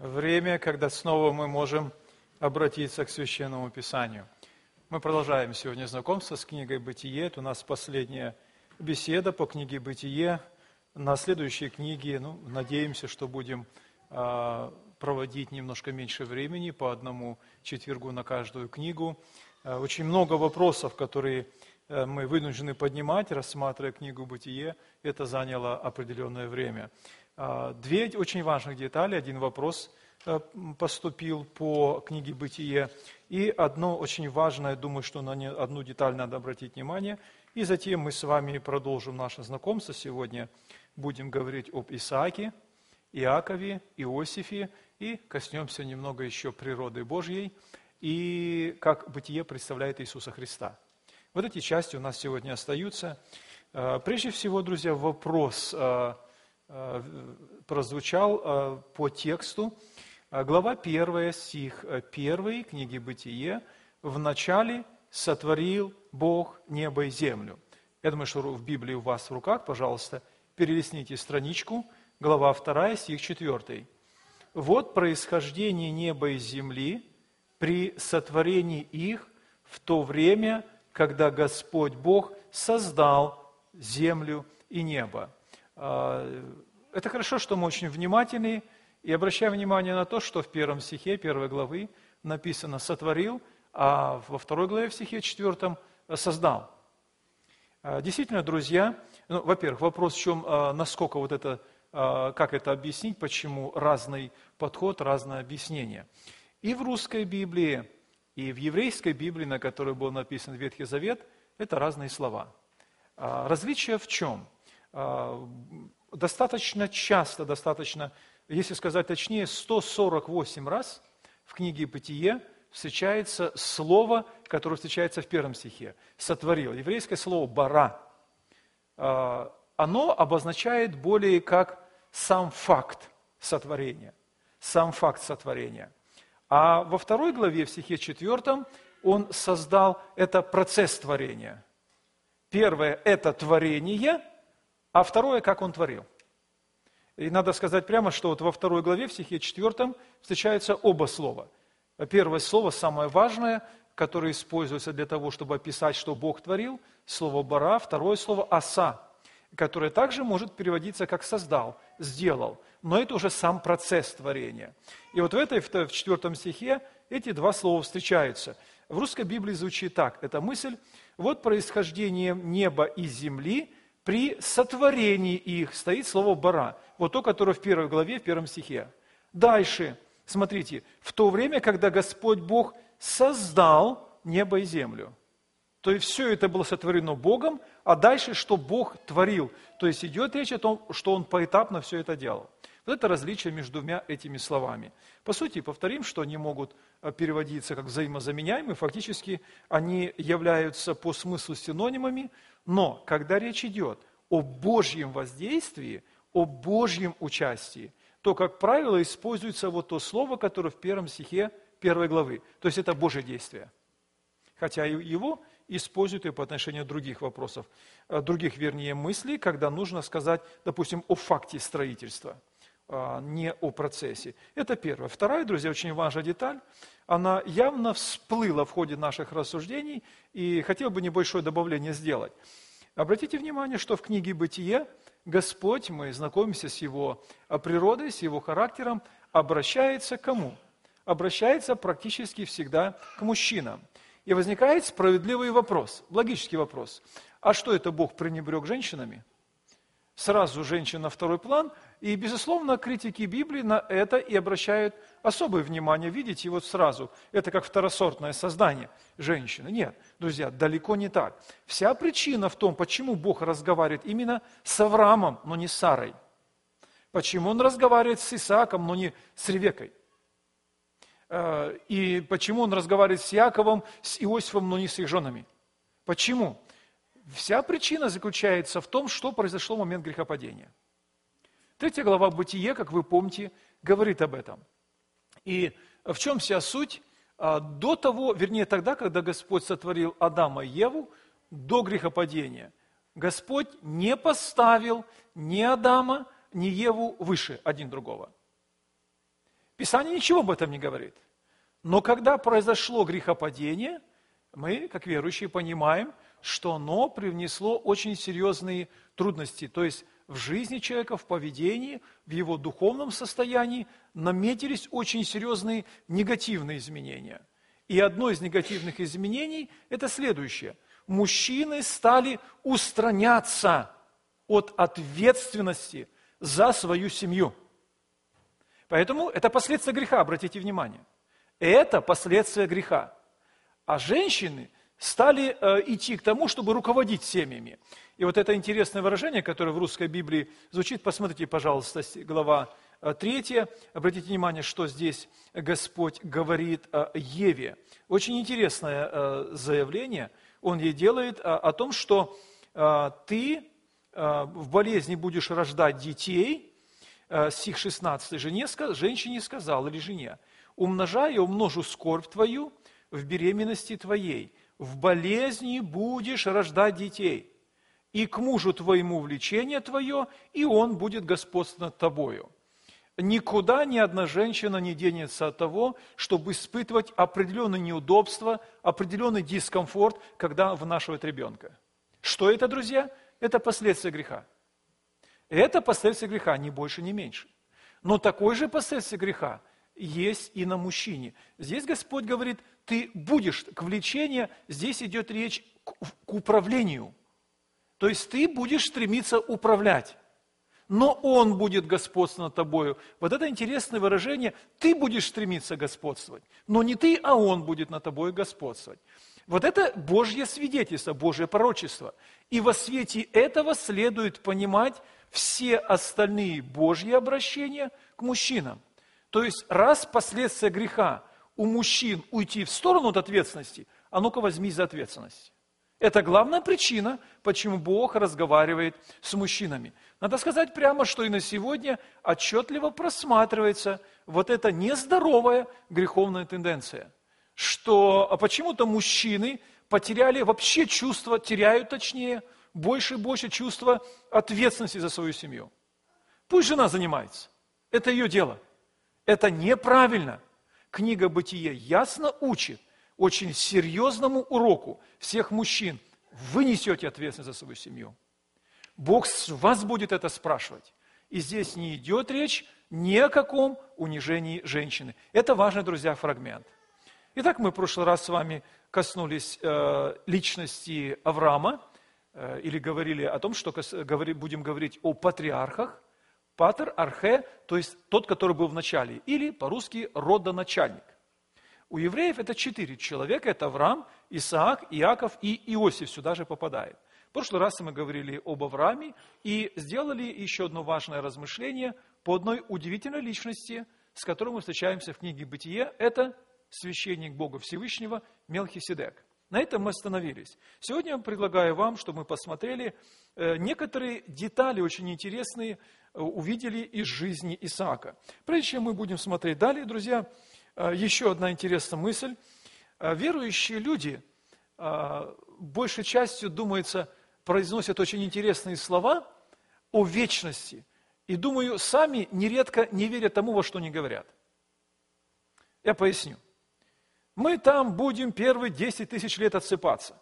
Время, когда снова мы можем обратиться к Священному Писанию. Мы продолжаем сегодня знакомство с книгой «Бытие». Это у нас последняя беседа по книге «Бытие». На следующей книге, надеемся, что будем проводить немножко меньше времени, по одному четвергу на каждую книгу. Очень много вопросов, которые мы вынуждены поднимать, рассматривая книгу «Бытие». Это заняло определенное время. Две очень важных детали. Один вопрос поступил по книге «Бытие». И одно очень важное, думаю, что на одну деталь надо обратить внимание. И затем мы с вами продолжим наше знакомство. Сегодня будем говорить об Исааке, Иакове, Иосифе. И коснемся немного еще природы Божьей и как Бытие представляет Иисуса Христа. Вот эти части у нас сегодня остаются. Прежде всего, друзья, вопрос прозвучал по тексту. Глава 1, стих 1 книги «Бытие». «Вначале сотворил Бог небо и землю». Я думаю, что в Библии у вас в руках, пожалуйста, перелистните страничку. Глава 2, стих 4. «Вот происхождение неба и земли при сотворении их в то время, когда Господь Бог создал землю и небо». Это хорошо, что мы очень внимательны и обращаем внимание на то, что в 1 стихе 1 главы написано «сотворил», а во 2 главе в стихе 4 «создал». Действительно, друзья, во-первых, вопрос в чем, насколько вот это, как это объяснить, почему разный подход, разное объяснение. И в русской Библии, и в еврейской Библии, на которой был написан Ветхий Завет, это разные слова. Различие в чем? Достаточно часто, если сказать точнее, 148 раз в книге «Бытие» встречается слово, которое встречается в 1 стихе. «Сотворил». Еврейское слово «бара». Оно обозначает более как сам факт сотворения. Сам факт сотворения. А во 2 главе, в стихе 4, он создал, это процесс творения. Первое – это творение, а второе – как он творил. И надо сказать прямо, что вот во 2 главе, в стихе 4, встречаются оба слова. Первое слово, самое важное, которое используется для того, чтобы описать, что Бог творил, слово «бара», второе слово «аса», которое также может переводиться как «создал», «сделал». Но это уже сам процесс творения. И вот в 4 стихе эти два слова встречаются. В русской Библии звучит так, эта мысль: «Вот происхождение неба и земли, при сотворении их», стоит слово «бара». Вот то, которое в 1 главе, в 1 стихе. Дальше, смотрите, «в то время, когда Господь Бог создал небо и землю». То есть все это было сотворено Богом, а дальше, что Бог творил. То есть идет речь о том, что Он поэтапно все это делал. Вот это различие между двумя этими словами. По сути, повторим, что они могут переводиться как взаимозаменяемые, фактически они являются по смыслу синонимами, но когда речь идет о Божьем воздействии, о Божьем участии, то, как правило, используется вот то слово, которое в 1 стихе 1 главы. То есть это Божье действие. Хотя его используют и по отношению других вопросов, других, мыслей, когда нужно сказать, допустим, о факте строительства, не о процессе. Это первое. Вторая, друзья, очень важная деталь, она явно всплыла в ходе наших рассуждений, и хотел бы небольшое добавление сделать. Обратите внимание, что в книге «Бытие» Господь, мы знакомимся с Его природой, с Его характером, обращается к кому? Обращается практически всегда к мужчинам. И возникает справедливый вопрос, логический вопрос. А что это Бог пренебрег женщинами? Сразу женщина на второй план. И, безусловно, критики Библии на это и обращают особое внимание. Видите, вот сразу, это как второсортное создание женщины. Нет, друзья, далеко не так. Вся причина в том, почему Бог разговаривает именно с Авраамом, но не с Сарой. Почему Он разговаривает с Исааком, но не с Ревеккой. И почему Он разговаривает с Иаковом, с Иосифом, но не с их женами. Почему? Вся причина заключается в том, что произошло в момент грехопадения. 3 глава Бытие, как вы помните, говорит об этом. И в чем вся суть? До того, тогда, когда Господь сотворил Адама и Еву, до грехопадения, Господь не поставил ни Адама, ни Еву выше один другого. Писание ничего об этом не говорит. Но когда произошло грехопадение, мы, как верующие, понимаем, что оно привнесло очень серьезные трудности. То есть в жизни человека, в поведении, в его духовном состоянии наметились очень серьезные негативные изменения. И одно из негативных изменений – это следующее. Мужчины стали устраняться от ответственности за свою семью. Поэтому это последствия греха, обратите внимание. Это последствия греха. А женщины стали идти к тому, чтобы руководить семьями. И вот это интересное выражение, которое в русской Библии звучит, посмотрите, пожалуйста, глава 3, обратите внимание, что здесь Господь говорит Еве. Очень интересное заявление Он ей делает о том, что ты в болезни будешь рождать детей, стих 16, женщине сказал, или жене, умножай и умножу скорбь твою в беременности твоей, в болезни будешь рождать детей, и к мужу твоему влечение твое, и он будет господствовать над тобою. Никуда ни одна женщина не денется от того, чтобы испытывать определенные неудобства, определенный дискомфорт, когда вынашивает ребенка. Что это, друзья? Это последствия греха. Это последствия греха, ни больше, ни меньше. Но такое же последствие греха есть и на мужчине. Здесь Господь говорит, ты будешь к влечению, здесь идет речь к управлению. То есть ты будешь стремиться управлять, но Он будет господствовать над тобою. Вот это интересное выражение, ты будешь стремиться господствовать, но не ты, а Он будет над тобой господствовать. Вот это Божье свидетельство, Божье пророчество. И во свете этого следует понимать все остальные Божьи обращения к мужчинам. То есть, раз последствия греха у мужчин уйти в сторону от ответственности, а ну-ка возьмись за ответственность. Это главная причина, почему Бог разговаривает с мужчинами. Надо сказать прямо, что и на сегодня отчетливо просматривается вот эта нездоровая греховная тенденция, что почему-то мужчины потеряли вообще чувство, теряют точнее, больше и больше чувства ответственности за свою семью. Пусть жена занимается, это ее дело. Это неправильно. Книга Бытия ясно учит очень серьезному уроку всех мужчин. Вы несете ответственность за свою семью. Бог с вас будет это спрашивать. И здесь не идет речь ни о каком унижении женщины. Это важный, друзья, фрагмент. Итак, мы в прошлый раз с вами коснулись личности Авраама, или говорили о том, что будем говорить о патриархах. Патер, архе, то есть тот, который был в начале, или по-русски родоначальник. У евреев это 4 человека, это Авраам, Исаак, Иаков и Иосиф сюда же попадает. В прошлый раз мы говорили об Аврааме и сделали еще одно важное размышление по одной удивительной личности, с которой мы встречаемся в книге Бытие, это священник Бога Всевышнего Мелхиседек. На этом мы остановились. Сегодня я предлагаю вам, чтобы мы посмотрели некоторые детали очень интересные, увидели из жизни Исаака. Прежде чем мы будем смотреть далее, друзья, еще одна интересная мысль. Верующие люди, большей частью, думается, произносят очень интересные слова о вечности. И, думаю, сами нередко не верят тому, во что они говорят. Я поясню. Мы там будем первые 10 тысяч лет отсыпаться.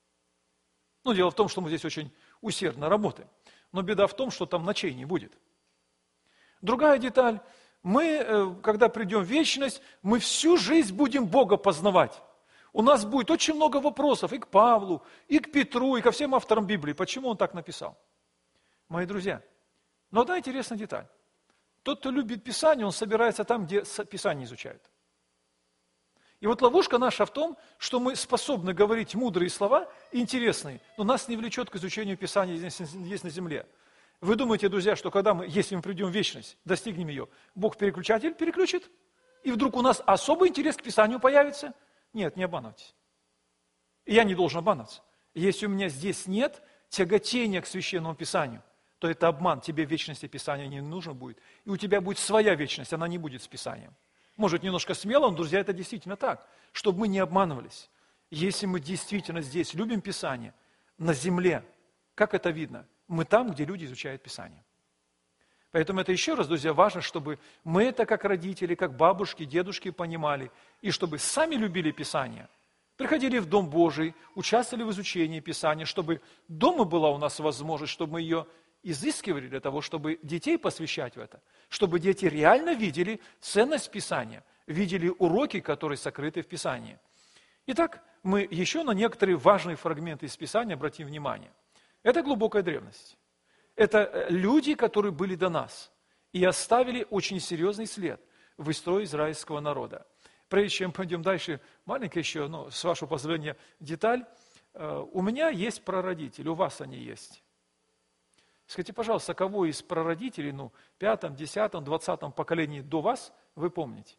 Ну, дело в том, что мы здесь очень усердно работаем. Но беда в том, что там ночей не будет. Другая деталь. Мы, когда придем в вечность, мы всю жизнь будем Бога познавать. У нас будет очень много вопросов и к Павлу, и к Петру, и ко всем авторам Библии. Почему он так написал? Мои друзья, но одна интересная деталь. Тот, кто любит Писание, он собирается там, где Писание изучают. И вот ловушка наша в том, что мы способны говорить мудрые слова, интересные, но нас не влечет к изучению Писания здесь на земле. Вы думаете, друзья, что когда мы, если мы придем в вечность, достигнем ее, Бог переключатель переключит, и вдруг у нас особый интерес к Писанию появится? Нет, не обманывайтесь. И я не должен обманываться. Если у меня здесь нет тяготения к Священному Писанию, то это обман, тебе в вечности Писания не нужно будет, и у тебя будет своя вечность, она не будет с Писанием. Может, немножко смело, но, друзья, это действительно так, чтобы мы не обманывались. Если мы действительно здесь любим Писание, на земле, как это видно? Мы там, где люди изучают Писание. Поэтому это еще раз, друзья, важно, чтобы мы это как родители, как бабушки, дедушки понимали, и чтобы сами любили Писание, приходили в Дом Божий, участвовали в изучении Писания, чтобы дома была у нас возможность, чтобы мы ее изыскивали для того, чтобы детей посвящать в это, чтобы дети реально видели ценность Писания, видели уроки, которые сокрыты в Писании. Итак, мы еще на некоторые важные фрагменты из Писания обратим внимание. Это глубокая древность. Это люди, которые были до нас и оставили очень серьезный след в истории израильского народа. Прежде чем пойдем дальше, маленькая еще, с вашего позволения, деталь. У меня есть прародители, у вас они есть. Скажите, пожалуйста, кого из прародителей, 5, 10, 20 поколении до вас вы помните?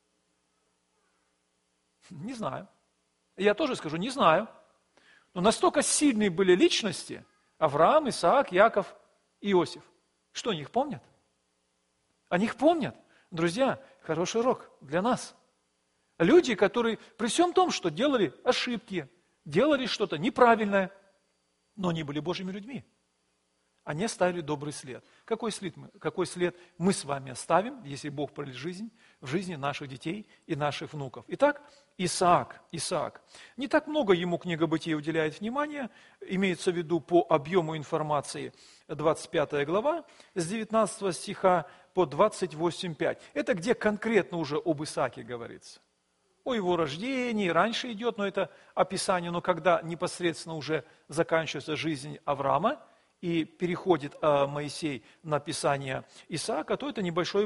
Не знаю. Я тоже скажу, не знаю. Но настолько сильные были личности Авраам, Исаак, Яков, Иосиф. Что, они их помнят? Они их помнят. Друзья, хороший урок для нас. Люди, которые при всем том, что делали ошибки, делали что-то неправильное, но они были Божьими людьми. Они оставили добрый след. Какой след мы с вами оставим, если Бог пролит жизнь, в жизни наших детей и наших внуков? Итак, Исаак. Не так много ему книга Бытия уделяет внимания, имеется в виду по объему информации 25 глава, с 19 стиха по 28:5. Это где конкретно уже об Исааке говорится. О его рождении, раньше идет, но это описание, но когда непосредственно уже заканчивается жизнь Авраама, и переходит Моисей на писание Исаака, то это небольшой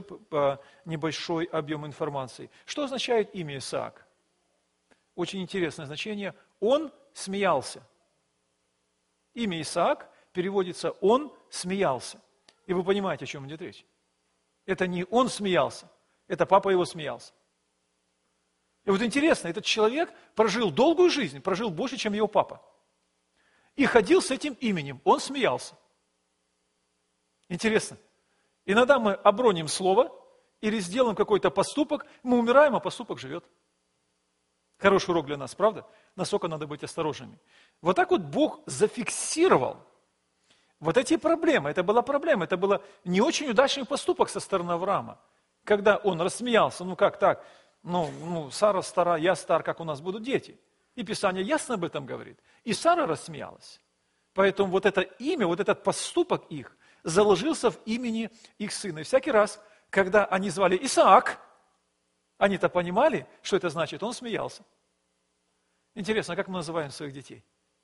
объем информации. Что означает имя Исаак? Очень интересное значение. Он смеялся. Имя Исаак переводится «он смеялся». И вы понимаете, о чем идет речь. Это не он смеялся, это папа его смеялся. И вот интересно, этот человек прожил долгую жизнь, прожил больше, чем его папа. И ходил с этим именем, он смеялся. Интересно. Иногда мы оброним слово или сделаем какой-то поступок, мы умираем, а поступок живет. Хороший урок для нас, правда? Насколько надо быть осторожными. Вот так вот Бог зафиксировал вот эти проблемы. Это была проблема, это был не очень удачный поступок со стороны Авраама. Когда он рассмеялся, как так? Сара стара, я стар, как у нас будут дети. И Писание ясно об этом говорит. И Сара рассмеялась. Поэтому вот это имя, вот этот поступок их заложился в имени их сына. И всякий раз, когда они звали Исаак, они-то понимали, что это значит, он смеялся. Интересно, как мы называем своих детей?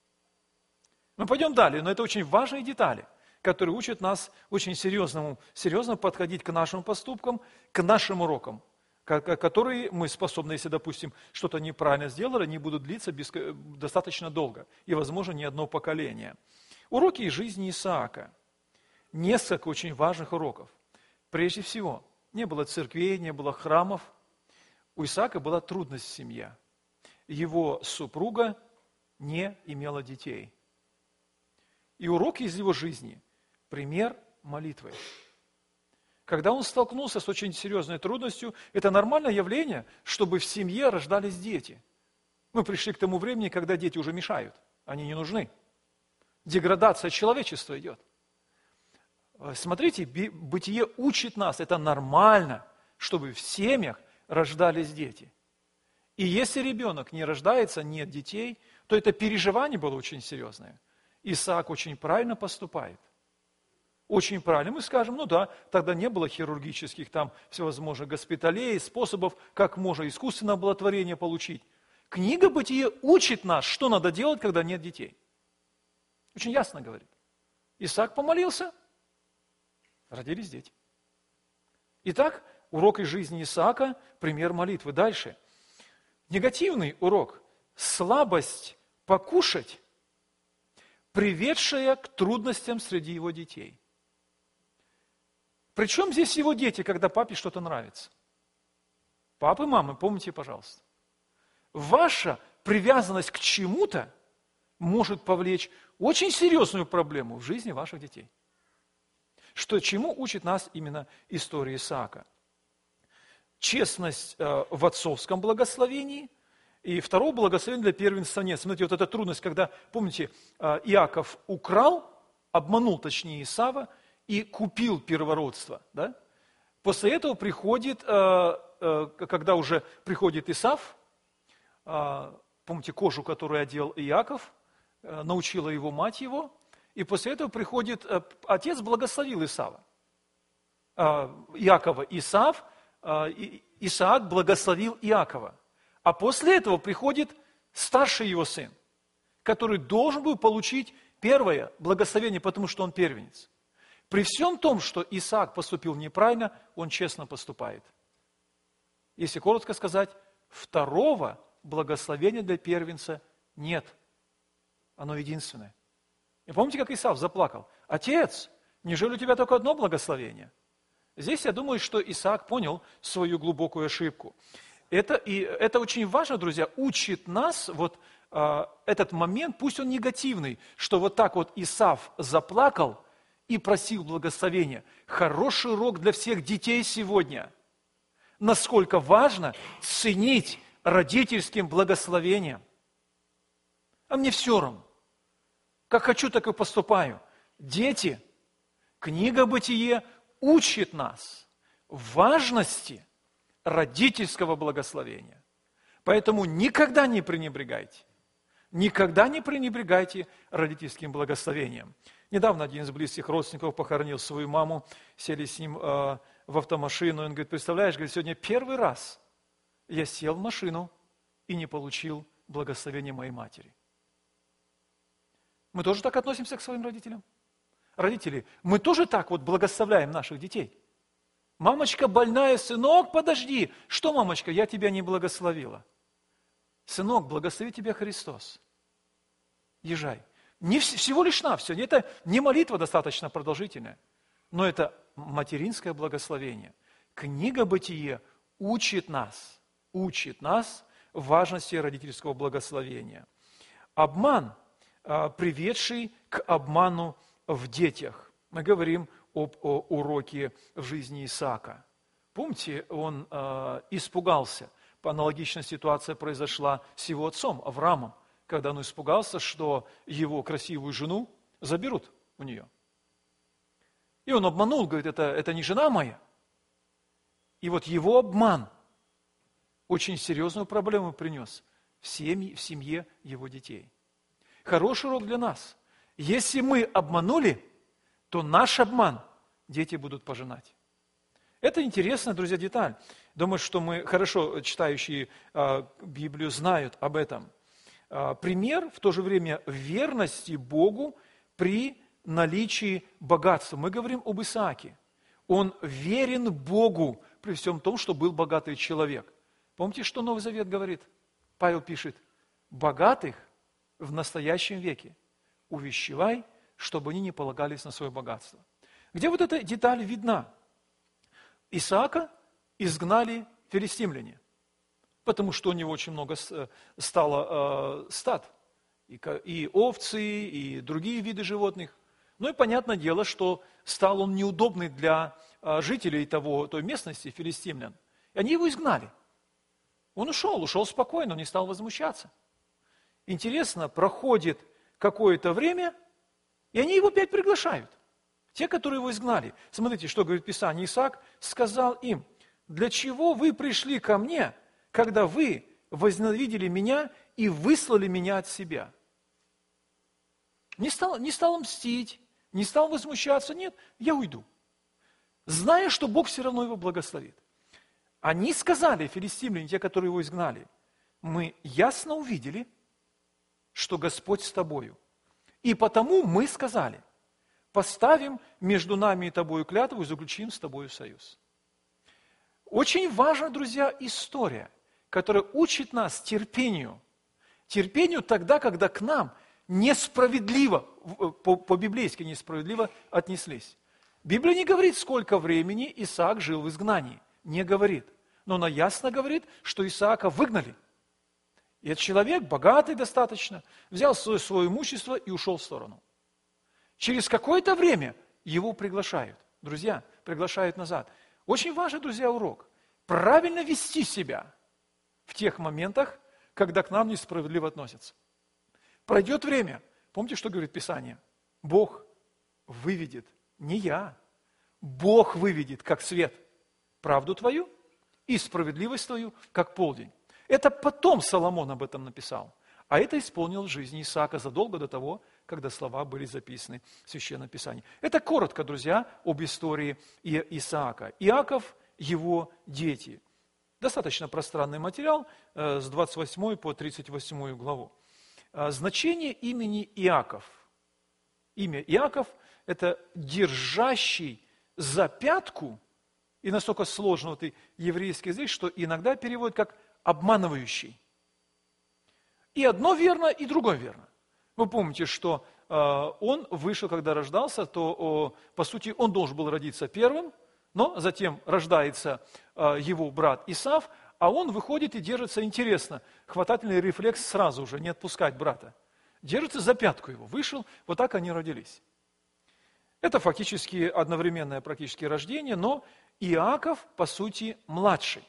Мы пойдем далее, но это очень важные детали, которые учат нас очень серьезно подходить к нашим поступкам, к нашим урокам, которые мы способны, если, допустим, что-то неправильно сделали, они будут длиться достаточно долго, и, возможно, не одно поколение. Уроки из жизни Исаака. Несколько очень важных уроков. Прежде всего, не было церквей, не было храмов. У Исаака была трудность в семье. Его супруга не имела детей. И уроки из его жизни – пример молитвы. Когда он столкнулся с очень серьезной трудностью, это нормальное явление, чтобы в семье рождались дети. Мы пришли к тому времени, когда дети уже мешают, они не нужны. Деградация человечества идет. Смотрите, Бытие учит нас, это нормально, чтобы в семьях рождались дети. И если ребенок не рождается, нет детей, то это переживание было очень серьезное. Исаак очень правильно поступает. Очень правильно. Мы скажем, тогда не было хирургических всевозможных госпиталей, способов, как можно искусственное оплодотворение получить. Книга Бытие учит нас, что надо делать, когда нет детей. Очень ясно говорит. Исаак помолился, родились дети. Итак, урок из жизни Исаака, пример молитвы. Дальше. Негативный урок. Слабость покушать, приведшая к трудностям среди его детей. Причем здесь его дети, когда папе что-то нравится? Папы, мамы, помните, пожалуйста. Ваша привязанность к чему-то может повлечь очень серьезную проблему в жизни ваших детей. Чему учит нас именно история Исаака? Честность в отцовском благословении и второе благословение для первенства нет. Смотрите, вот эта трудность, когда, помните, Иаков обманул, точнее, Исава, и купил первородство. Да? После этого приходит, когда уже приходит Исав, помните кожу, которую одел Иаков, научила его мать его, и после этого приходит, отец благословил Иакова, Исаак благословил Иакова. А после этого приходит старший его сын, который должен был получить первое благословение, потому что он первенец. При всем том, что Исаак поступил неправильно, он честно поступает. Если коротко сказать, второго благословения для первенца нет. Оно единственное. И помните, как Исав заплакал? Отец, неужели у тебя только одно благословение? Здесь я думаю, что Исаак понял свою глубокую ошибку. Это очень важно, друзья, учит нас этот момент, пусть он негативный, что вот так вот Исав заплакал и просил благословения. Хороший урок для всех детей сегодня. Насколько важно ценить родительским благословением. А мне все равно. Как хочу, так и поступаю. Дети, книга «Бытие» учит нас важности родительского благословения. Поэтому никогда не пренебрегайте. Никогда не пренебрегайте родительским благословением. Недавно один из близких родственников похоронил свою маму, сели с ним в автомашину, и он говорит, представляешь, говорит, сегодня первый раз я сел в машину и не получил благословения моей матери. Мы тоже так относимся к своим родителям? Родители, мы тоже так вот благословляем наших детей? Мамочка больная, сынок, подожди. Что, мамочка, я тебя не благословила? Сынок, благослови тебя Христос. Езжай. Всего лишь навсего. Это не молитва достаточно продолжительная, но это материнское благословение. Книга «Бытие» учит нас важности родительского благословения. Обман, приведший к обману в детях. Мы говорим об уроке в жизни Исаака. Помните, он испугался. Аналогичная ситуация произошла с его отцом Авраамом, когда он испугался, что его красивую жену заберут у нее. И он обманул, говорит, это не жена моя. И вот его обман очень серьезную проблему принес в семье его детей. Хороший урок для нас. Если мы обманули, то наш обман дети будут пожинать. Это интересная, друзья, деталь. Думаю, что мы, хорошо читающие Библию, знают об этом. Пример, в то же время, верности Богу при наличии богатства. Мы говорим об Исааке. Он верен Богу при всем том, что был богатый человек. Помните, что Новый Завет говорит? Павел пишет, богатых в настоящем веке увещевай, чтобы они не полагались на свое богатство. Где вот эта деталь видна? Исаака изгнали филистимляне, потому что у него очень много стало стад, и овцы, и другие виды животных. Ну и понятное дело, что стал он неудобный для жителей той местности, филистимлян. И они его изгнали. Он ушел спокойно, он не стал возмущаться. Интересно, проходит какое-то время, и они его опять приглашают. Те, которые его изгнали. Смотрите, что говорит Писание. Исаак сказал им, для чего вы пришли ко мне, когда вы возненавидели меня и выслали меня от себя? Не стал мстить, не стал возмущаться. Нет, я уйду. Зная, что Бог все равно его благословит. Они сказали, филистимляне, те, которые его изгнали, мы ясно увидели, что Господь с тобою. И потому мы сказали, поставим между нами и тобою клятву и заключим с тобою союз. Очень важна, друзья, история, которая учит нас терпению. Терпению тогда, когда к нам несправедливо, по-библейски несправедливо отнеслись. Библия не говорит, сколько времени Исаак жил в изгнании. Не говорит. Но она ясно говорит, что Исаака выгнали. И этот человек, богатый достаточно, взял свое имущество и ушел в сторону. Через какое-то время его приглашают. Друзья, приглашают назад. Очень важный, друзья, урок. Правильно вести себя в тех моментах, когда к нам несправедливо относятся. Пройдет время. Помните, что говорит Писание? Бог выведет, не я, Бог выведет, как свет, правду твою и справедливость твою, как полдень. Это потом Соломон об этом написал. А это исполнил в жизни Исаака задолго до того, когда слова были записаны в Священном Писании. Это коротко, друзья, об истории Исаака. Иаков, его дети. Достаточно пространный материал с 28 по 38 главу. Значение имени Иаков. Имя Иаков – это держащий за пятку, и настолько сложно вот и еврейский язык, что иногда переводят как обманывающий. И одно верно, и другое верно. Вы помните, что он вышел, когда рождался, то, по сути, он должен был родиться первым, но затем рождается его брат Исав, а он выходит и держится, интересно, хватательный рефлекс сразу же, не отпускать брата. Держится за пятку его, вышел, вот так они родились. Это фактически одновременное практически рождение, но Иаков, по сути, младший.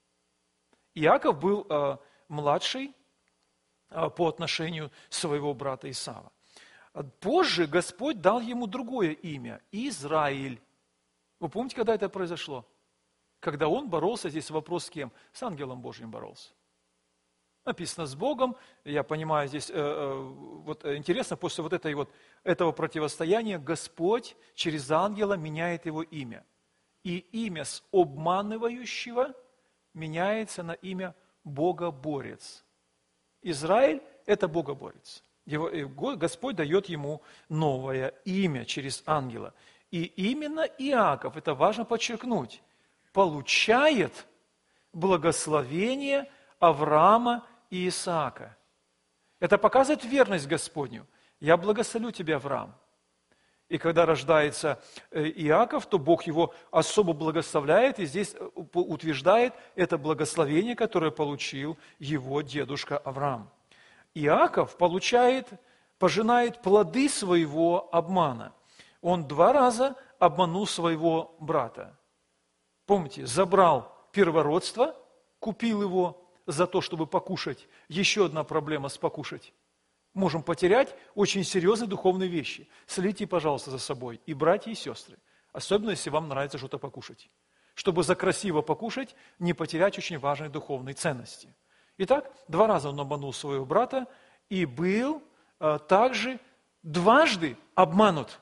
Иаков был младший по отношению своего брата Исава. Позже Господь дал ему другое имя – Израиль. Вы помните, когда это произошло? Когда он боролся, здесь вопрос с кем? С ангелом Божьим боролся. Написано с Богом, я понимаю, здесь вот интересно, после вот этого противостояния Господь через ангела меняет его имя. И имя с обманывающего меняется на имя Богоборец. Израиль – это Богоборец. Господь дает ему новое имя через ангела. И именно Иаков, это важно подчеркнуть, получает благословение Авраама и Исаака. Это показывает верность Господню. Я благословлю тебя, Авраам. И когда рождается Иаков, то Бог его особо благословляет, и здесь утверждает это благословение, которое получил его дедушка Авраам. Иаков пожинает плоды своего обмана. Он 2 раза обманул своего брата. Помните, забрал первородство, купил его за то, чтобы покушать. Еще одна проблема с покушать. Можем потерять очень серьезные духовные вещи. Следите, пожалуйста, за собой, и братья, и сестры. Особенно, если вам нравится что-то покушать. Чтобы за красиво покушать, не потерять очень важные духовные ценности. Итак, 2 раза он обманул своего брата и был также дважды обманут.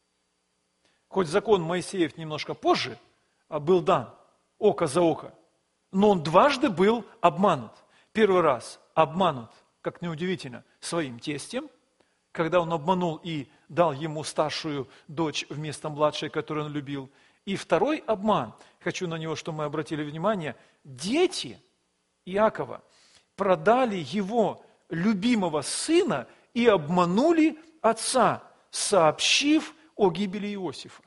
Хоть закон Моисеев немножко позже был дан, око за око, но он дважды был обманут. Первый раз обманут, как неудивительно, своим тестем, когда он обманул и дал ему старшую дочь вместо младшей, которую он любил. И второй обман, хочу на него, чтобы мы обратили внимание, дети Иакова продали его любимого сына и обманули отца, сообщив о гибели Иосифа.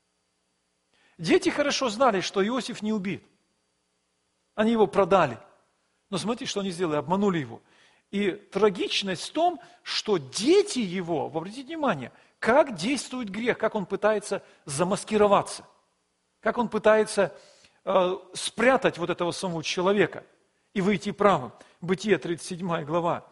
Дети хорошо знали, что Иосиф не убит. Они его продали. Но смотрите, что они сделали, обманули его. И трагичность в том, что дети его, обратите внимание, как действует грех, как он пытается замаскироваться, как он пытается спрятать вот этого самого человека и выйти правым. Бытие, 37 глава.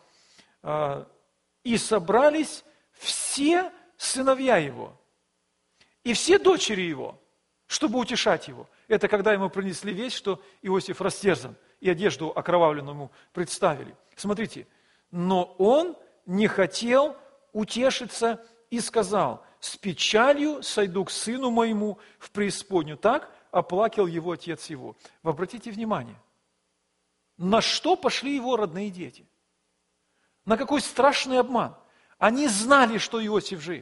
«И собрались все сыновья его, и все дочери его, чтобы утешать его». Это когда ему принесли весть, что Иосиф растерзан, и одежду окровавленную ему представили. Смотрите, но он не хотел утешиться и сказал: «С печалью сойду к сыну моему в преисподнюю». Так оплакал его отец его. Вы обратите внимание, на что пошли его родные дети? На какой страшный обман. Они знали, что Иосиф жив.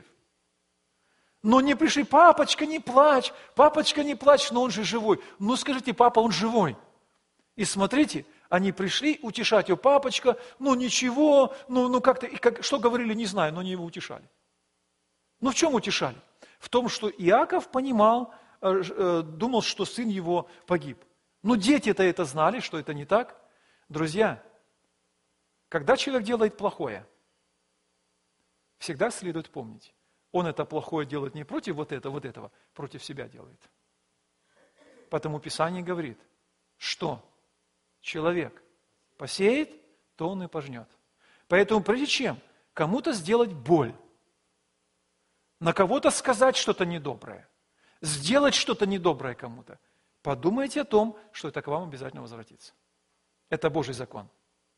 Но не пришли: папочка, не плачь, но он же живой. Ну скажите: папа, он живой. И смотрите, они пришли утешать его: папочка, ну ничего, ну как-то, что говорили, не знаю, но они его утешали. Ну в чем утешали? В том, что Иаков понимал, думал, что сын его погиб. Но дети-то это знали, что это не так. Друзья, когда человек делает плохое, всегда следует помнить, он это плохое делает не против вот этого, против себя делает. Потому Писание говорит, что человек посеет, то он и пожнет. Поэтому прежде чем кому-то сделать боль, на кого-то сказать что-то недоброе, сделать что-то недоброе кому-то, подумайте о том, что это к вам обязательно возвратится. Это Божий закон.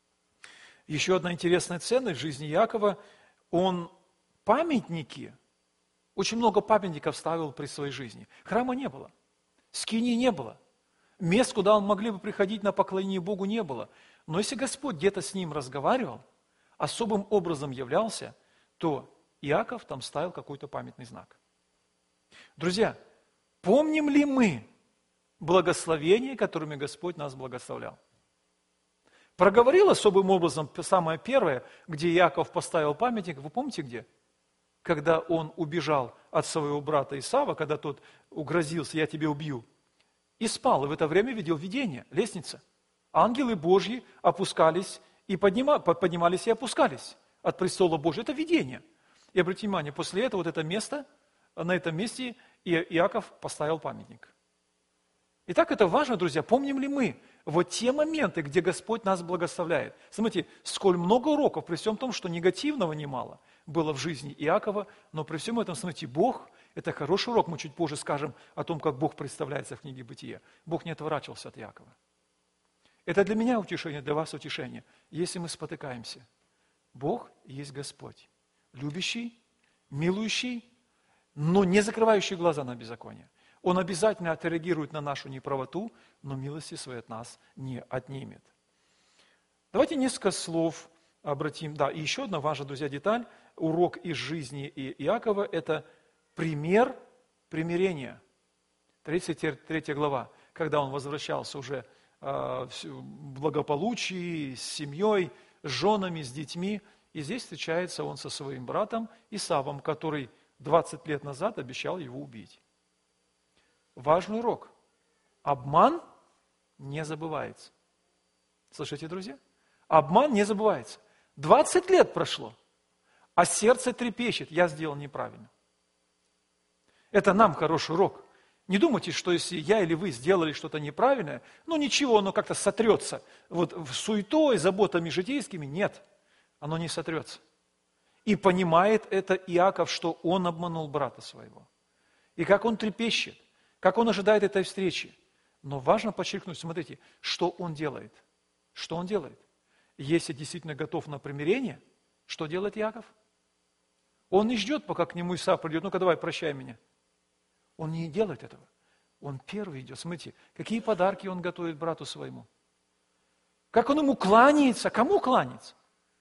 Еще одна интересная ценность в жизни Иакова, он памятники, очень много памятников ставил при своей жизни. Храма не было, скинии не было, мест, куда он могли бы приходить на поклонение Богу, не было. Но если Господь где-то с ним разговаривал, особым образом являлся, то Иаков там ставил какой-то памятный знак. Друзья, помним ли мы благословения, которыми Господь нас благословлял? Проговорил особым образом самое первое, где Иаков поставил памятник, вы помните где? Когда он убежал от своего брата Исава, когда тот угрозился, я тебя убью, и спал, и в это время видел видение, лестница. Ангелы Божьи опускались и поднимались и опускались от престола Божьего. Это видение. И обратите внимание, после этого вот это место, на этом месте Иаков поставил памятник. Итак, это важно, друзья, помним ли мы вот те моменты, где Господь нас благословляет. Смотрите, сколь много уроков, при всем том, что негативного немало было в жизни Иакова, но при всем этом, смотрите, Бог, это хороший урок, мы чуть позже скажем о том, как Бог представляется в книге Бытия. Бог не отворачивался от Иакова. Это для меня утешение, для вас утешение. Если мы спотыкаемся, Бог есть Господь, любящий, милующий, но не закрывающий глаза на беззаконие. Он обязательно отреагирует на нашу неправоту, но милости своей от нас не отнимет. Давайте несколько слов обратим. Да, и еще одна важная, друзья, деталь. Урок из жизни Иакова – это пример примирения. 33 глава, когда он возвращался уже в благополучии, с семьей, с женами, с детьми. И здесь встречается он со своим братом Исавом, который 20 лет назад обещал его убить. Важный урок. Обман не забывается. Слышите, друзья? Обман не забывается. 20 лет прошло, а сердце трепещет. Я сделал неправильно. Это нам хороший урок. Не думайте, что если я или вы сделали что-то неправильное, ну ничего, оно как-то сотрется. Вот суетой, заботами житейскими, нет, оно не сотрется. И понимает это Иаков, что он обманул брата своего. И как он трепещет, как он ожидает этой встречи. Но важно подчеркнуть, смотрите, что он делает. Что он делает? Если действительно готов на примирение, что делает Иаков? Он не ждет, пока к нему Исав придет, ну-ка давай, прощай меня. Он не делает этого. Он первый идет. Смотрите, какие подарки он готовит брату своему. Как он ему кланяется. Кому кланяется?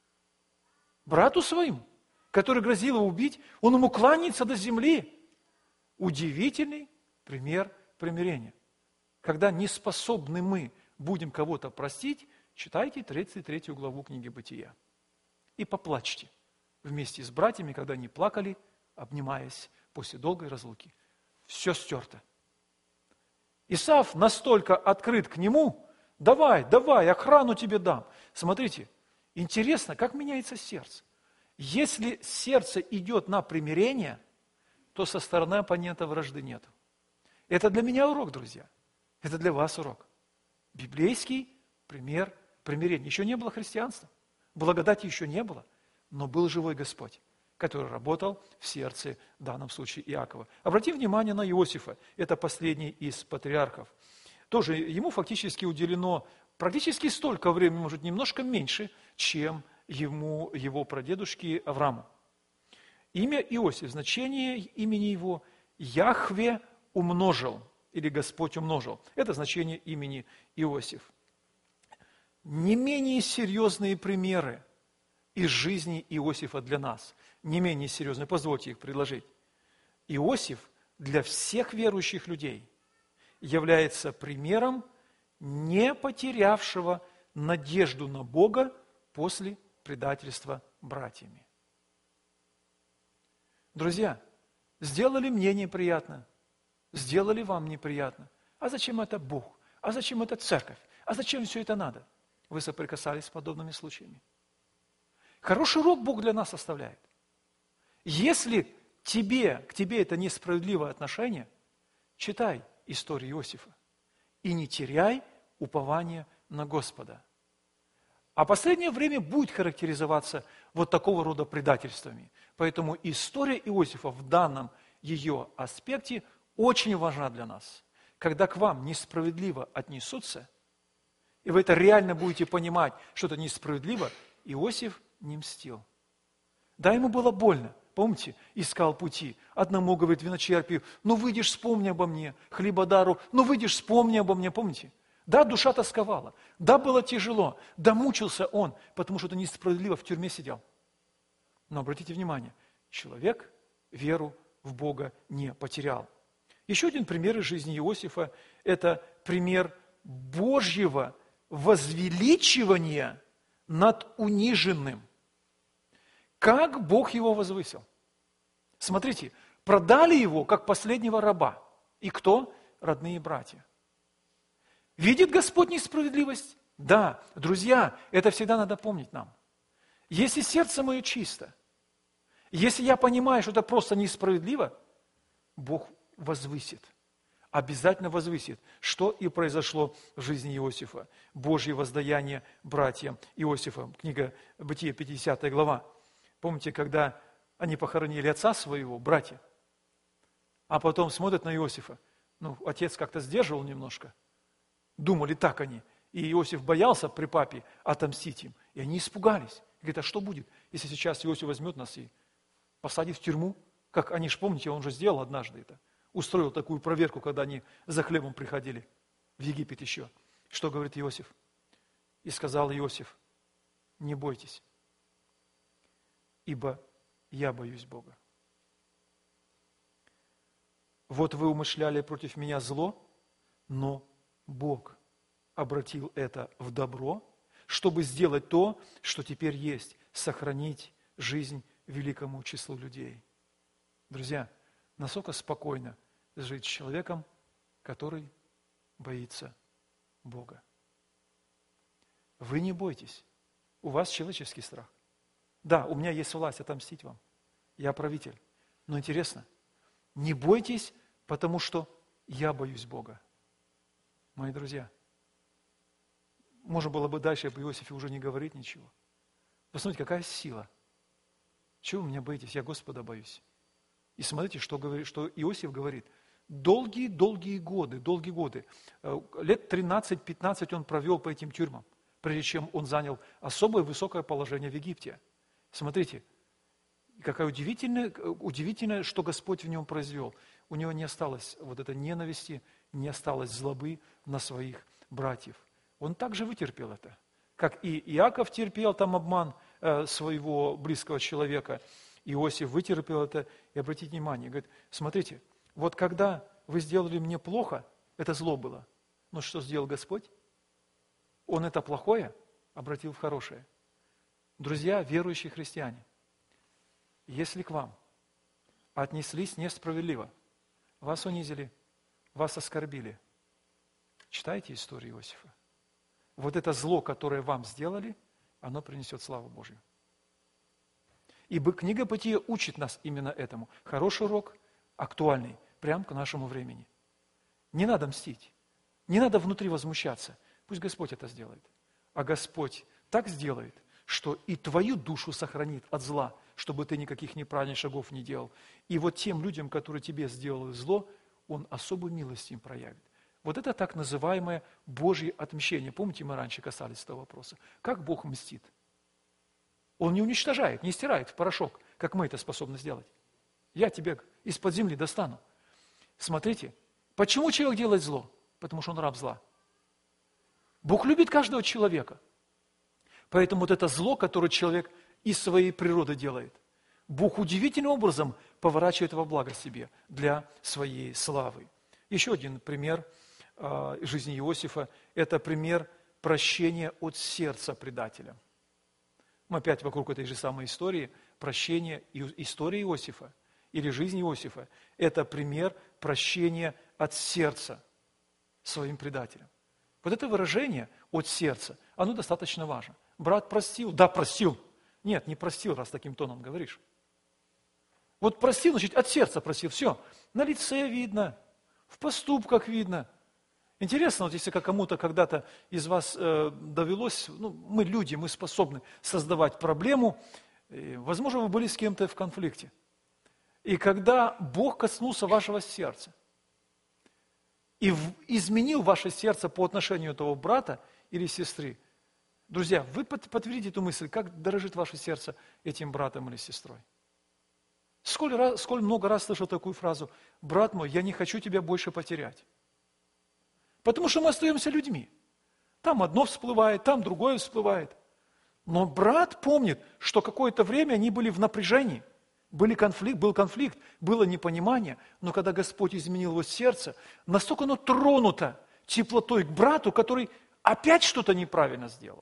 Брату своему, который грозил его убить. Он ему кланяется до земли. Удивительный пример примирения. Когда не способны мы будем кого-то простить, читайте 33 главу книги Бытия. И поплачьте вместе с братьями, когда они плакали, обнимаясь после долгой разлуки. Все стерто. Исав настолько открыт к нему, давай, охрану тебе дам. Смотрите, интересно, как меняется сердце. Если сердце идет на примирение, то со стороны оппонента вражды нет. Это для меня урок, друзья. Это для вас урок. Библейский пример примирения. Еще не было христианства, благодати еще не было, но был живой Господь, который работал в сердце, в данном случае Иакова. Обратим внимание на Иосифа, это последний из патриархов. Тоже ему фактически уделено практически столько времени, может, немножко меньше, чем ему, его прадедушке Аврааму. Имя Иосиф, значение имени его Яхве умножил, или Господь умножил. Это значение имени Иосиф. Не менее серьезные примеры из жизни Иосифа для нас. Не менее серьезные, позвольте их предложить. Иосиф для всех верующих людей является примером не потерявшего надежду на Бога после предательства братьями. Друзья, сделали мне неприятно, сделали вам неприятно. А зачем это Бог? А зачем это церковь? А зачем все это надо? Вы соприкасались с подобными случаями. Хороший урок Бог для нас оставляет. Если к тебе это несправедливое отношение, читай историю Иосифа и не теряй упования на Господа. А последнее время будет характеризоваться вот такого рода предательствами. Поэтому история Иосифа в данном ее аспекте очень важна для нас. Когда к вам несправедливо отнесутся, и вы это реально будете понимать, что это несправедливо, Иосиф не мстил. Да, ему было больно. Помните, искал пути. Одному говорит виночерпию, ну выйдешь, вспомни обо мне. Хлебодару, ну выйдешь, вспомни обо мне. Помните? Да, душа тосковала. Да, было тяжело. Да, мучился он, потому что это несправедливо, в тюрьме сидел. Но обратите внимание, человек веру в Бога не потерял. Еще один пример из жизни Иосифа – это пример Божьего возвеличивания над униженным. Как Бог его возвысил? Смотрите, продали его как последнего раба. И кто? Родные братья. Видит Господь несправедливость? Да, друзья, это всегда надо помнить нам. Если сердце мое чисто, если я понимаю, что это просто несправедливо, Бог возвысит. Обязательно возвысит, что и произошло в жизни Иосифа. Божье воздаяние братьям Иосифа. Книга Бытия, 50 глава. Помните, когда они похоронили отца своего, братья, а потом смотрят на Иосифа. Ну, отец как-то сдерживал немножко. Думали так они. И Иосиф боялся при папе отомстить им. И они испугались. Говорит, а что будет, если сейчас Иосиф возьмет нас и посадит в тюрьму? Как они же, помните, он же сделал однажды это. Устроил такую проверку, когда они за хлебом приходили в Египет еще. Что говорит Иосиф? И сказал Иосиф, не бойтесь, ибо я боюсь Бога. Вот вы умышляли против меня зло, но Бог обратил это в добро, чтобы сделать то, что теперь есть, сохранить жизнь великому числу людей. Друзья, насколько спокойно жить с человеком, который боится Бога. Вы не бойтесь, у вас человеческий страх. Да, у меня есть власть отомстить вам, я правитель. Но интересно, не бойтесь, потому что я боюсь Бога. Мои друзья, можно было бы дальше об Иосифе уже не говорить ничего. Посмотрите, какая сила. Чего вы меня боитесь? Я Господа боюсь. И смотрите, что Иосиф говорит. Долгие годы, лет 13-15 он провел по этим тюрьмам, прежде чем он занял особое высокое положение в Египте. Смотрите, какая удивительное, что Господь в нем произвел. У него не осталось вот этой ненависти, не осталось злобы на своих братьев. Он также вытерпел это. Как и Иаков терпел там обман своего близкого человека, Иосиф вытерпел это. И обратите внимание, говорит, смотрите, вот когда вы сделали мне плохо, это зло было. Но что сделал Господь? Он это плохое обратил в хорошее. Друзья, верующие христиане, если к вам отнеслись несправедливо, вас унизили, вас оскорбили, читайте историю Иосифа. Вот это зло, которое вам сделали, оно принесет славу Божью. Ибо книга Бытия учит нас именно этому. Хороший урок, актуальный, прямо к нашему времени. Не надо мстить, не надо внутри возмущаться. Пусть Господь это сделает. А Господь так сделает, что и твою душу сохранит от зла, чтобы ты никаких неправильных шагов не делал. И вот тем людям, которые тебе сделали зло, Он особую милость им проявит. Вот это так называемое Божье отмщение. Помните, мы раньше касались этого вопроса. Как Бог мстит? Он не уничтожает, не стирает в порошок, как мы это способны сделать. Я тебя из-под земли достану. Смотрите, почему человек делает зло? Потому что он раб зла. Бог любит каждого человека. Поэтому вот это зло, которое человек из своей природы делает, Бог удивительным образом поворачивает во благо себе для своей славы. Еще один пример жизни Иосифа – это пример прощения от сердца предателя. Мы опять вокруг этой же самой истории, прощения истории Иосифа или жизни Иосифа – это пример прощения от сердца своим предателям. Вот это выражение от сердца, оно достаточно важно. Брат простил? Да, простил. Нет, не простил, раз таким тоном говоришь. Вот простил, значит, от сердца простил. Все, на лице видно, в поступках видно. Интересно, вот если кому-то когда-то из вас довелось, мы люди, мы способны создавать проблему, возможно, вы были с кем-то в конфликте. И когда Бог коснулся вашего сердца, и изменил ваше сердце по отношению этого брата или сестры. Друзья, вы подтвердите эту мысль, как дорожит ваше сердце этим братом или сестрой. Сколь много раз слышал такую фразу: «Брат мой, я не хочу тебя больше потерять». Потому что мы остаемся людьми. Там одно всплывает, там другое всплывает. Но брат помнит, что какое-то время они были в напряжении, был конфликт, было непонимание, но когда Господь изменил его сердце, настолько оно тронуто теплотой к брату, который опять что-то неправильно сделал.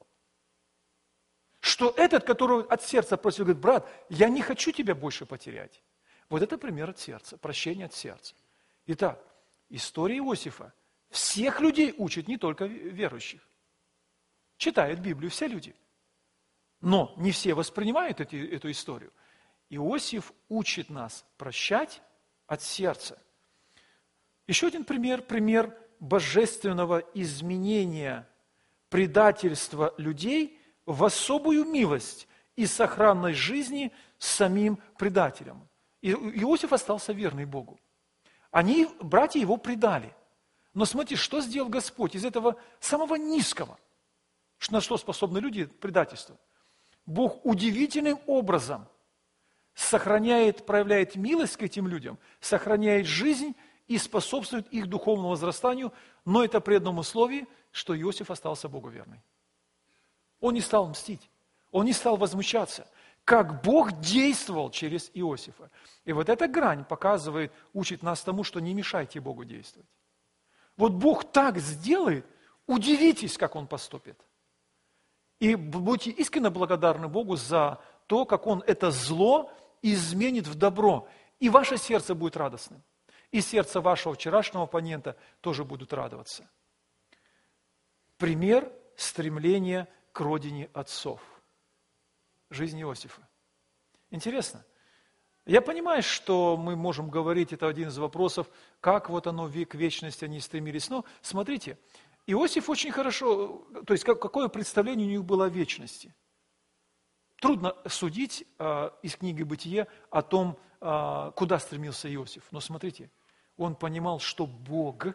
Что этот, который от сердца просил, говорит: брат, я не хочу тебя больше потерять. Вот это пример от сердца, прощение от сердца. Итак, история Иосифа всех людей учит, не только верующих. Читают Библию все люди. Но не все воспринимают эту историю. Иосиф учит нас прощать от сердца. Еще один пример божественного изменения предательства людей в особую милость и сохранность жизни с самим предателем. И Иосиф остался верный Богу. Братья его предали. Но смотрите, что сделал Господь из этого самого низкого. На что способны люди? Предательство. Бог удивительным образом проявляет милость к этим людям, сохраняет жизнь и способствует их духовному возрастанию, но это при одном условии, что Иосиф остался Богу верный. Он не стал мстить, он не стал возмущаться, как Бог действовал через Иосифа. И вот эта грань учит нас тому, что не мешайте Богу действовать. Вот Бог так сделает, удивитесь, как Он поступит. И будьте искренне благодарны Богу за то, как Он это зло изменит в добро. И ваше сердце будет радостным. И сердце вашего вчерашнего оппонента тоже будут радоваться. Пример стремления к родине отцов. Жизнь Иосифа. Интересно. Я понимаю, что мы можем говорить, это один из вопросов, как вот оно к вечности они стремились. Но смотрите, Иосиф очень хорошо, то есть какое представление у них было о вечности. Трудно судить из книги «Бытие» о том, куда стремился Иосиф. Но смотрите, он понимал, что Бог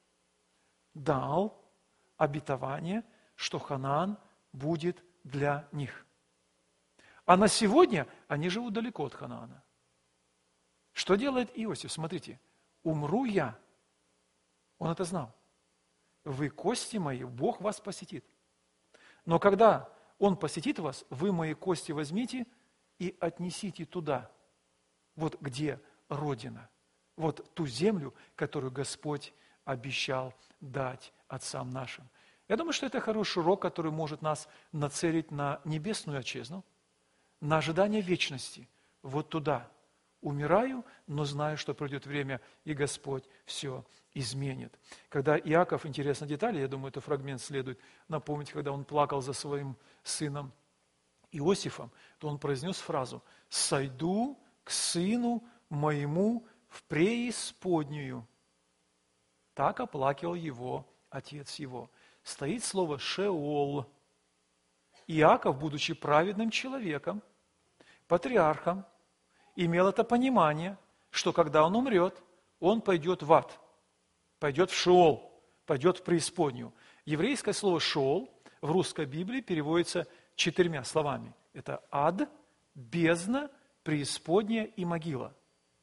дал обетование, что Ханаан будет для них. А на сегодня они живут далеко от Ханаана. Что делает Иосиф? Смотрите, умру я. Он это знал. Вы кости мои, Бог вас посетит. Но когда Он посетит вас, вы мои кости возьмите и отнесите туда, вот где Родина, вот ту землю, которую Господь обещал дать отцам нашим. Я думаю, что это хороший урок, который может нас нацелить на небесную отчизну, на ожидание вечности, вот туда. Умираю, но знаю, что пройдет время, и Господь все изменит. Когда Иаков, интересная деталь, я думаю, этот фрагмент следует напомнить, когда он плакал за своим сыном Иосифом, то он произнес фразу: «Сойду к сыну моему в преисподнюю». Так оплакивал его отец его. Стоит слово «Шеол». Иаков, будучи праведным человеком, патриархом, имел это понимание, что когда он умрет, он пойдет в ад, пойдет в Шеол, пойдет в преисподнюю. Еврейское слово «Шеол» в русской Библии переводится 4 словами. Это ад, бездна, преисподняя и могила.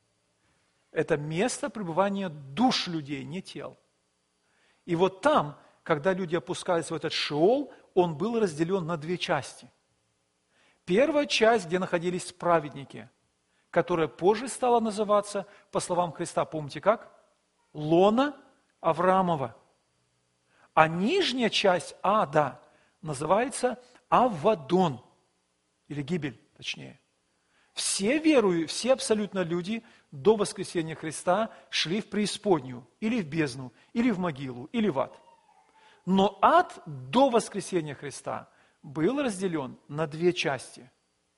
Это место пребывания душ людей, не тел. И вот там, когда люди опускались в этот Шеол, он был разделен на 2 части. Первая часть, где находились праведники, которая позже стала называться, по словам Христа, помните как? Лона Авраамова. А нижняя часть ада называется Аввадон, или гибель, точнее. Все верующие, все абсолютно люди до воскресения Христа шли в преисподнюю, или в бездну, или в могилу, или в ад. Но ад до воскресения Христа был разделен на 2 части.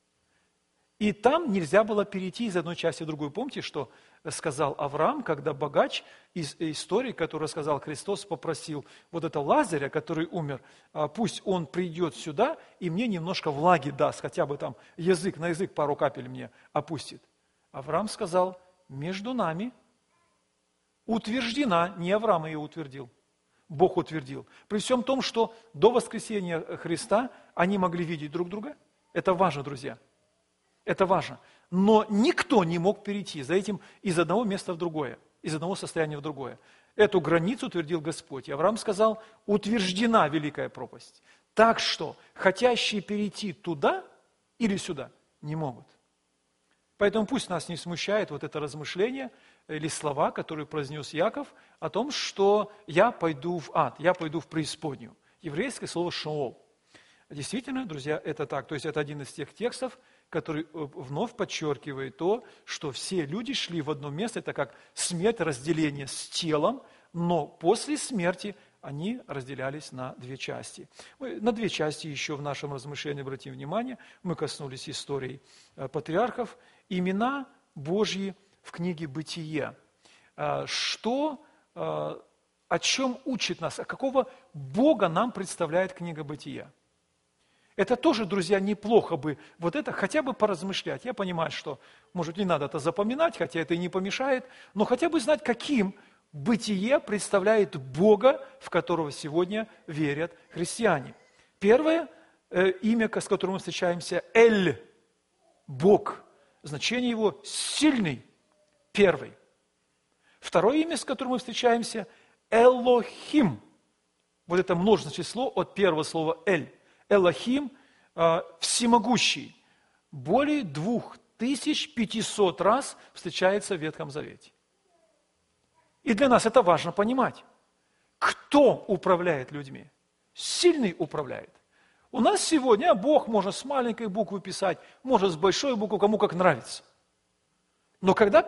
И там нельзя было перейти из одной части в другую. Помните, что сказал Авраам, когда богач из истории, которую рассказал Христос, попросил вот этого Лазаря, который умер, пусть он придет сюда и мне немножко влаги даст, хотя бы там на язык пару капель мне опустит. Авраам сказал: между нами утверждена, не Авраам ее утвердил, Бог утвердил. При всем том, что до воскресения Христа они могли видеть друг друга. Это важно, друзья. Это важно. Но никто не мог перейти за этим из одного места в другое, из одного состояния в другое. Эту границу утвердил Господь. И Авраам сказал, утверждена великая пропасть. Так что хотящие перейти туда или сюда не могут. Поэтому пусть нас не смущает вот это размышление или слова, которые произнес Яков, о том, что я пойду в ад, я пойду в преисподнюю. Еврейское слово «шеол». Действительно, друзья, это так. То есть это один из тех текстов, который вновь подчеркивает то, что все люди шли в одно место, это как смерть, разделение с телом, но после смерти они разделялись на две части. На две части еще в нашем размышлении обратим внимание. Мы коснулись истории патриархов. Имена Божьи в книге «Бытие». Что, о чем учит нас, какого Бога нам представляет книга «Бытия»? Это тоже, друзья, неплохо бы вот это хотя бы поразмышлять. Я понимаю, что, может, не надо это запоминать, хотя это и не помешает, но хотя бы знать, каким Бытие представляет Бога, в которого сегодня верят христиане. Первое имя, с которым мы встречаемся, Эль, Бог. Значение его сильный, первый. Второе имя, с которым мы встречаемся, Элохим. Вот это множественное число от первого слова Эль. Элохим всемогущий. Более 2500 раз встречается в Ветхом Завете. И для нас это важно понимать. Кто управляет людьми? Сильный управляет. У нас сегодня Бог можно с маленькой буквы писать, может с большой буквы, кому как нравится. Но когда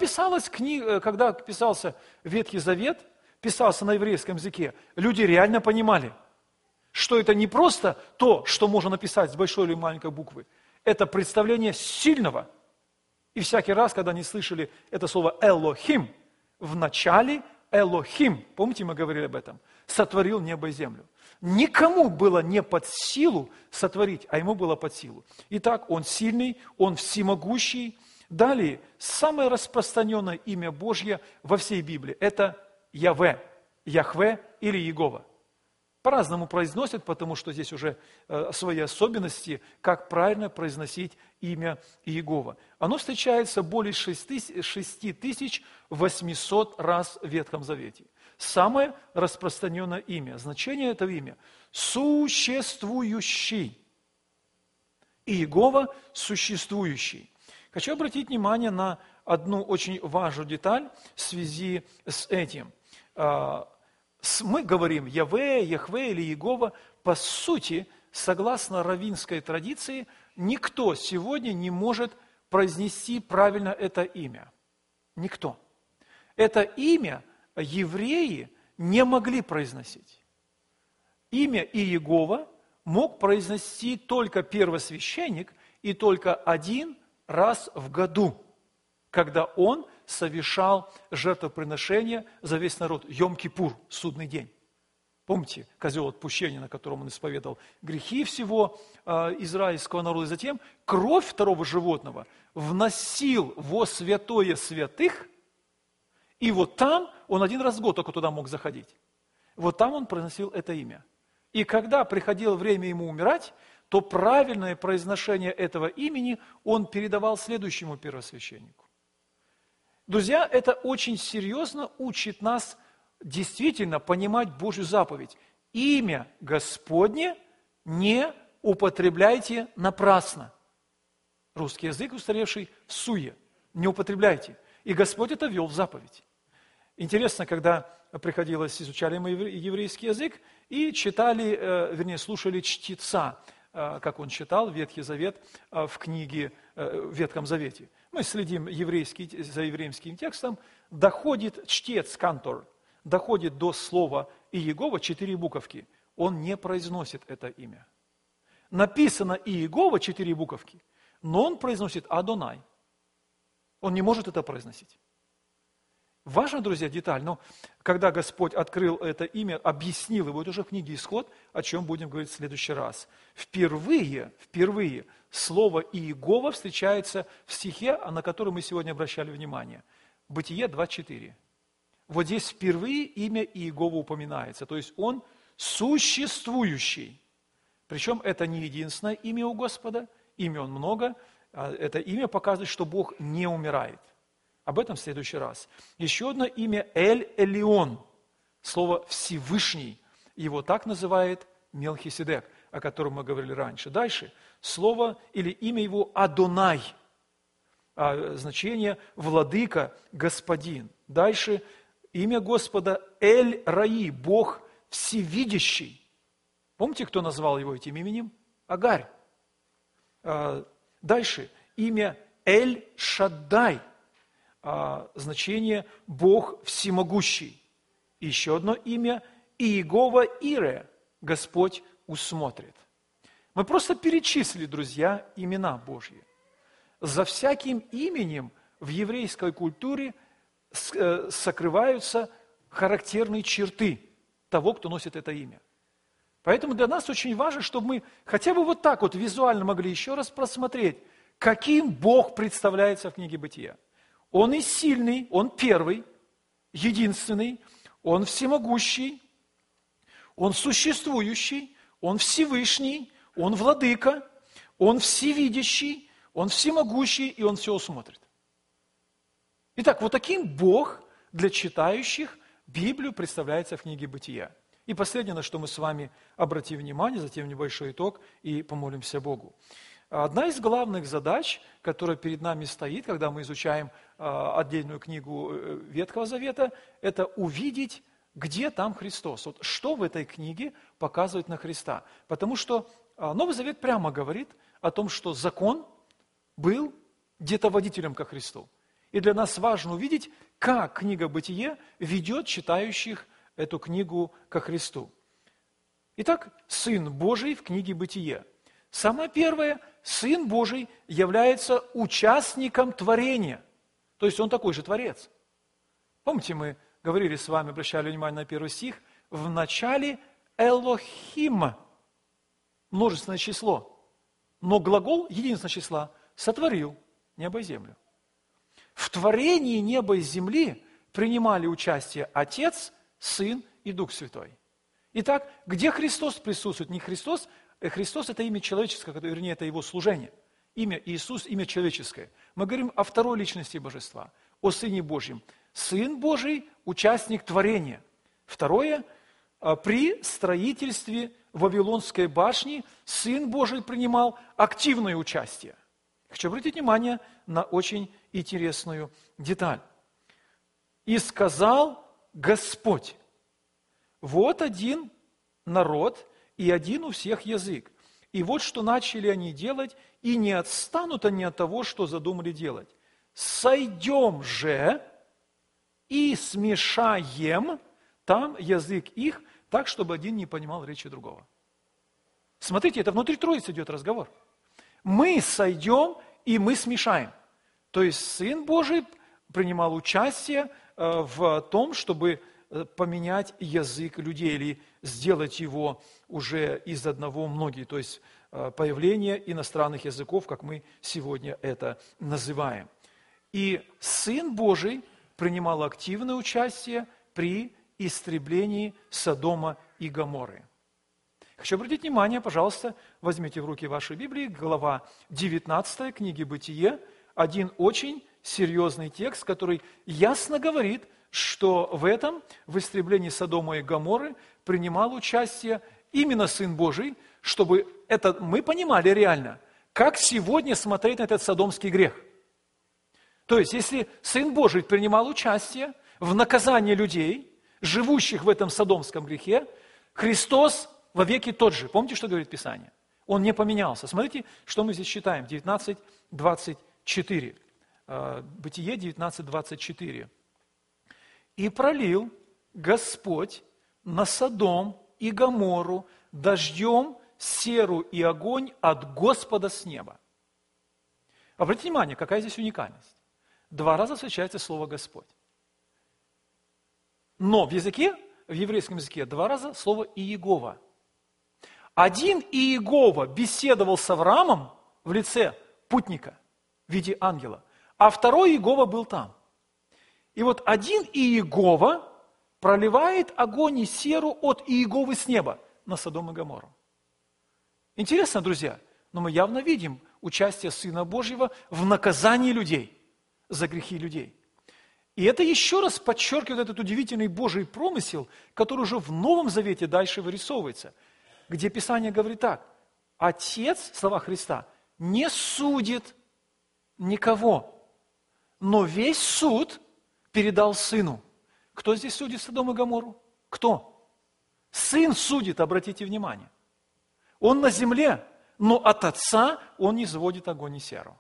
писался Ветхий Завет, писался на еврейском языке, люди реально понимали, что это не просто то, что можно написать с большой или маленькой буквы, это представление сильного. И всякий раз, когда они слышали это слово «Элохим», в начале Элохим, помните, мы говорили об этом, сотворил небо и землю. Никому было не под силу сотворить, а ему было под силу. Итак, он сильный, он всемогущий. Далее, самое распространенное имя Божье во всей Библии – это Яве, Яхве или Иегова. По-разному произносят, потому что здесь уже свои особенности, как правильно произносить имя Иегова. Оно встречается более 6800 раз в Ветхом Завете. Самое распространенное имя, значение этого имя – существующий. Иегова – существующий. Хочу обратить внимание на одну очень важную деталь в связи с этим. Мы говорим Яве, Яхве или Иегова. По сути, согласно раввинской традиции, никто сегодня не может произнести правильно это имя. Никто. Это имя евреи не могли произносить. Имя Иегова мог произнести только первосвященник и только один раз в году, когда он совершал жертвоприношение за весь народ. Йом-Кипур, судный день. Помните, козел отпущения, на котором он исповедовал грехи всего израильского народа. И затем кровь второго животного вносил во святое святых, и вот там он один раз в год только туда мог заходить. Вот там он произносил это имя. И когда приходило время ему умирать, то правильное произношение этого имени он передавал следующему первосвященнику. Друзья, это очень серьезно учит нас действительно понимать Божью заповедь. Имя Господне не употребляйте напрасно. Русский язык, устаревший, в суе. Не употребляйте. И Господь это ввел в заповедь. Интересно, когда приходилось, изучали мы еврейский язык и читали, слушали чтеца, как он читал Ветхий Завет в книге, в Ветхом Завете. Мы следим за еврейским текстом, доходит чтец, кантор, доходит до слова Иегова 4 буковки. Он не произносит это имя. Написано Иегова 4 буковки, но он произносит Адонай. Он не может это произносить. Важно, друзья, деталь, но когда Господь открыл это имя, объяснил его, это уже в книге Исход, о чем будем говорить в следующий раз. Впервые слово Иегова встречается в стихе, на который мы сегодня обращали внимание. Бытие 2.4. Вот здесь впервые имя Иегова упоминается, то есть Он существующий. Причем это не единственное имя у Господа, имен много, это имя показывает, что Бог не умирает. Об этом в следующий раз. Еще одно имя Эль-Элион, слово «Всевышний». Его так называет Мелхиседек, о котором мы говорили раньше. Дальше слово или имя его Адонай, значение «владыка», «господин». Дальше имя Господа Эль-Раи, Бог всевидящий. Помните, кто назвал его этим именем? Агарь. Дальше имя Эль-Шаддай, значение «Бог всемогущий». Еще одно имя Иегова Ире, Господь усмотрит. Мы просто перечислили, друзья, имена Божьи. За всяким именем в еврейской культуре сокрываются характерные черты того, кто носит это имя. Поэтому для нас очень важно, чтобы мы хотя бы вот так вот визуально могли еще раз просмотреть, каким Бог представляется в книге Бытия. Он и сильный, Он первый, единственный, Он всемогущий, Он существующий, Он Всевышний, Он владыка, Он всевидящий, Он всемогущий, и Он все усмотрит. Итак, вот таким Бог для читающих Библию представляется в книге Бытия. И последнее, на что мы с вами обратим внимание, затем небольшой итог, и помолимся Богу. Одна из главных задач, которая перед нами стоит, когда мы изучаем отдельную книгу Ветхого Завета, это увидеть, где там Христос. Вот что в этой книге показывает на Христа. Потому что Новый Завет прямо говорит о том, что закон был где-то водителем ко Христу. И для нас важно увидеть, как книга Бытие ведет читающих эту книгу ко Христу. Итак, Сын Божий в книге Бытие. Самое первое, Сын Божий является участником творения. То есть Он такой же Творец. Помните, мы говорили с вами, обращали внимание на первый стих, в начале Элохим, множественное число, но глагол единственного числа сотворил небо и землю. В творении неба и земли принимали участие Отец, Сын и Дух Святой. Итак, где Христос присутствует? Не Христос, Христос – это имя человеческое, вернее, это Его служение. Имя Иисус – имя человеческое. Мы говорим о второй личности Божества, о Сыне Божьем. Сын Божий – участник творения. Второе – при строительстве Вавилонской башни Сын Божий принимал активное участие. Хочу обратить внимание на очень интересную деталь. «И сказал Господь, вот один народ и один у всех язык. И вот что начали они делать, и не отстанут они от того, что задумали делать. Сойдем же и смешаем там язык их, так, чтобы один не понимал речи другого». Смотрите, это внутри Троицы идет разговор. Мы сойдем и мы смешаем. То есть Сын Божий принимал участие в том, чтобы поменять язык людей или сделать его уже из одного многие, то есть появление иностранных языков, как мы сегодня это называем. И Сын Божий принимал активное участие при истреблении Содома и Гоморры. Хочу обратить внимание, пожалуйста, возьмите в руки ваши Библии, глава 19 книги «Бытие», один очень серьезный текст, который ясно говорит, что в истреблении Содома и Гоморры принимал участие именно Сын Божий, чтобы это мы понимали реально, как сегодня смотреть на этот содомский грех. То есть, если Сын Божий принимал участие в наказании людей, живущих в этом содомском грехе, Христос вовеки тот же. Помните, что говорит Писание? Он не поменялся. Смотрите, что мы здесь читаем. 19:24. Бытие 19:24. «И пролил Господь на Содом и Гоморру дождем серу и огонь от Господа с неба». Обратите внимание, какая здесь уникальность. 2 раза встречается слово «Господь». Но в еврейском языке 2 раза слово «Иегова». Один Иегова беседовал с Авраамом в лице путника в виде ангела, а второй Иегова был там. И вот один Иегова проливает огонь и серу от Иеговы с неба на Содом и Гоморру. Интересно, друзья, но мы явно видим участие Сына Божьего в наказании людей за грехи людей. И это еще раз подчеркивает этот удивительный Божий промысел, который уже в Новом Завете дальше вырисовывается, где Писание говорит так: Отец, слова Христа, не судит никого, но весь суд передал Сыну. Кто здесь судит Содом и Гоморру? Кто? Сын судит, обратите внимание. Он на земле, но от Отца он не изводит огонь и серу.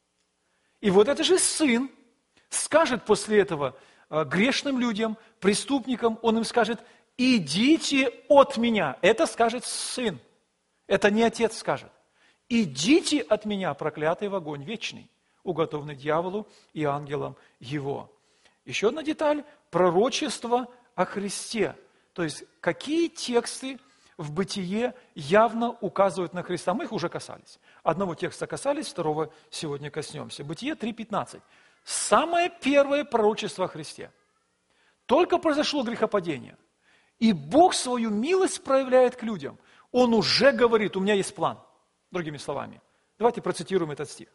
И вот это же Сын скажет после этого грешным людям, преступникам, он им скажет: идите от меня. Это скажет Сын. Это не Отец скажет. Идите от меня, проклятый, в огонь вечный, уготованный дьяволу и ангелам его. Еще одна деталь – пророчество о Христе. То есть, какие тексты в Бытие явно указывают на Христа. Мы их уже касались. Одного текста касались, второго сегодня коснемся. Бытие 3:15. Самое первое пророчество о Христе. Только произошло грехопадение, и Бог свою милость проявляет к людям. Он уже говорит: у меня есть план. Другими словами. Давайте процитируем этот стих.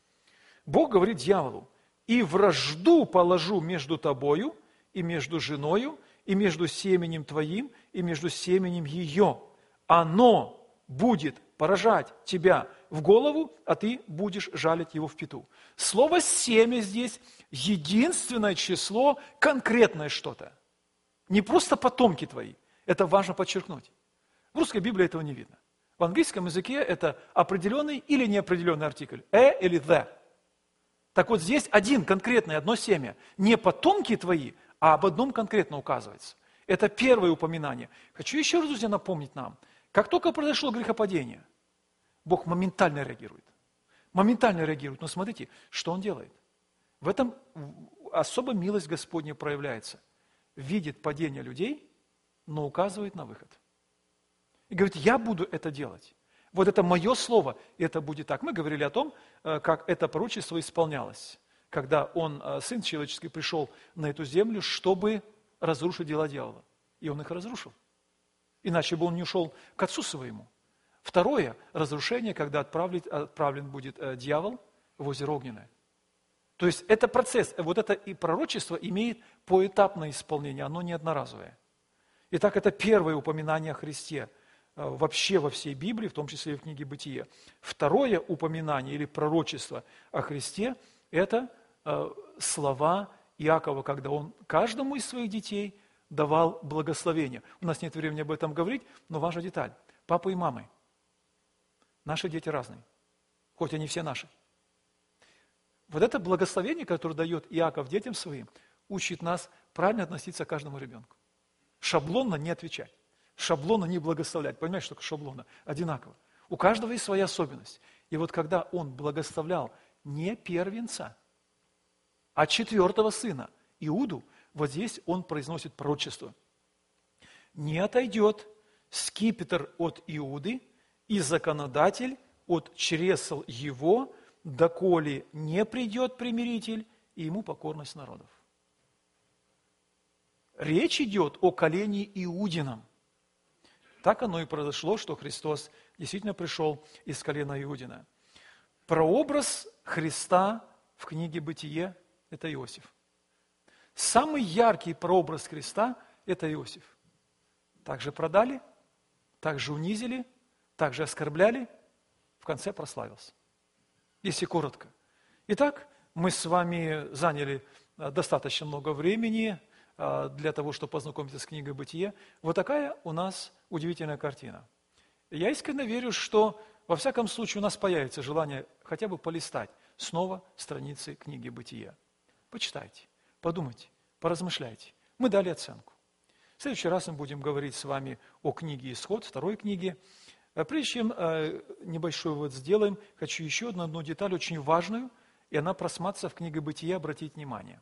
Бог говорит дьяволу: «И вражду положу между тобою и между женою, и между семенем твоим, и между семенем ее. Оно будет поражать тебя в голову, а ты будешь жалить его в пяту». Слово «семя» здесь единственное число, конкретное что-то. Не просто потомки твои. Это важно подчеркнуть. В русской Библии этого не видно. В английском языке это определенный или неопределенный артикль. Или the. Так вот здесь один конкретный, одно семя. Не потомки твои, а об одном конкретно указывается. Это первое упоминание. Хочу еще раз, друзья, напомнить нам. Как только произошло грехопадение, Бог моментально реагирует. Моментально реагирует. Но смотрите, что Он делает. В этом особо милость Господня проявляется. Видит падение людей, но указывает на выход. И говорит: я буду это делать. Вот это мое слово, и это будет так. Мы говорили о том, как это пророчество исполнялось, когда Сын Человеческий, пришел на эту землю, чтобы разрушить дела дьявола. И Он их разрушил. Иначе бы Он не ушел к Отцу Своему. Второе разрушение, когда отправлен будет дьявол в озеро Огненное. То есть это процесс, вот это и пророчество имеет поэтапное исполнение, оно не одноразовое. Итак, это первое упоминание о Христе вообще во всей Библии, в том числе и в книге «Бытие». Второе упоминание или пророчество о Христе – это слова Иакова, когда он каждому из своих детей давал благословение. У нас нет времени об этом говорить, но важная деталь. Папа и мамы. Наши дети разные, хоть они все наши. Вот это благословение, которое дает Иаков детям своим, учит нас правильно относиться к каждому ребенку. Шаблонно не отвечать. Шаблонно не благословлять. Понимаешь, что такое шаблонно? Одинаково. У каждого есть своя особенность. И вот когда он благословлял не первенца, а 4-го сына, Иуду, вот здесь он произносит пророчество. «Не отойдет скипетр от Иуды, и законодатель от чресл его, доколе не придет примиритель, и ему покорность народов». Речь идет о колене Иудином. Так оно и произошло, что Христос действительно пришел из колена Иудина. Прообраз Христа в книге «Бытие» – это Иосиф. Самый яркий прообраз Христа – это Иосиф. Также продали, также унизили, также оскорбляли, в конце прославился. Если коротко. Итак, мы с вами заняли достаточно много времени для того, чтобы познакомиться с книгой «Бытие». Вот такая у нас удивительная картина. Я искренне верю, что во всяком случае у нас появится желание хотя бы полистать снова страницы книги «Бытие». Почитайте, подумайте, поразмышляйте. Мы дали оценку. В следующий раз мы будем говорить с вами о книге «Исход», второй книге. Прежде чем небольшой вывод сделаем, хочу еще одну деталь очень важную, и она просматривается в книге «Бытие», обратить внимание.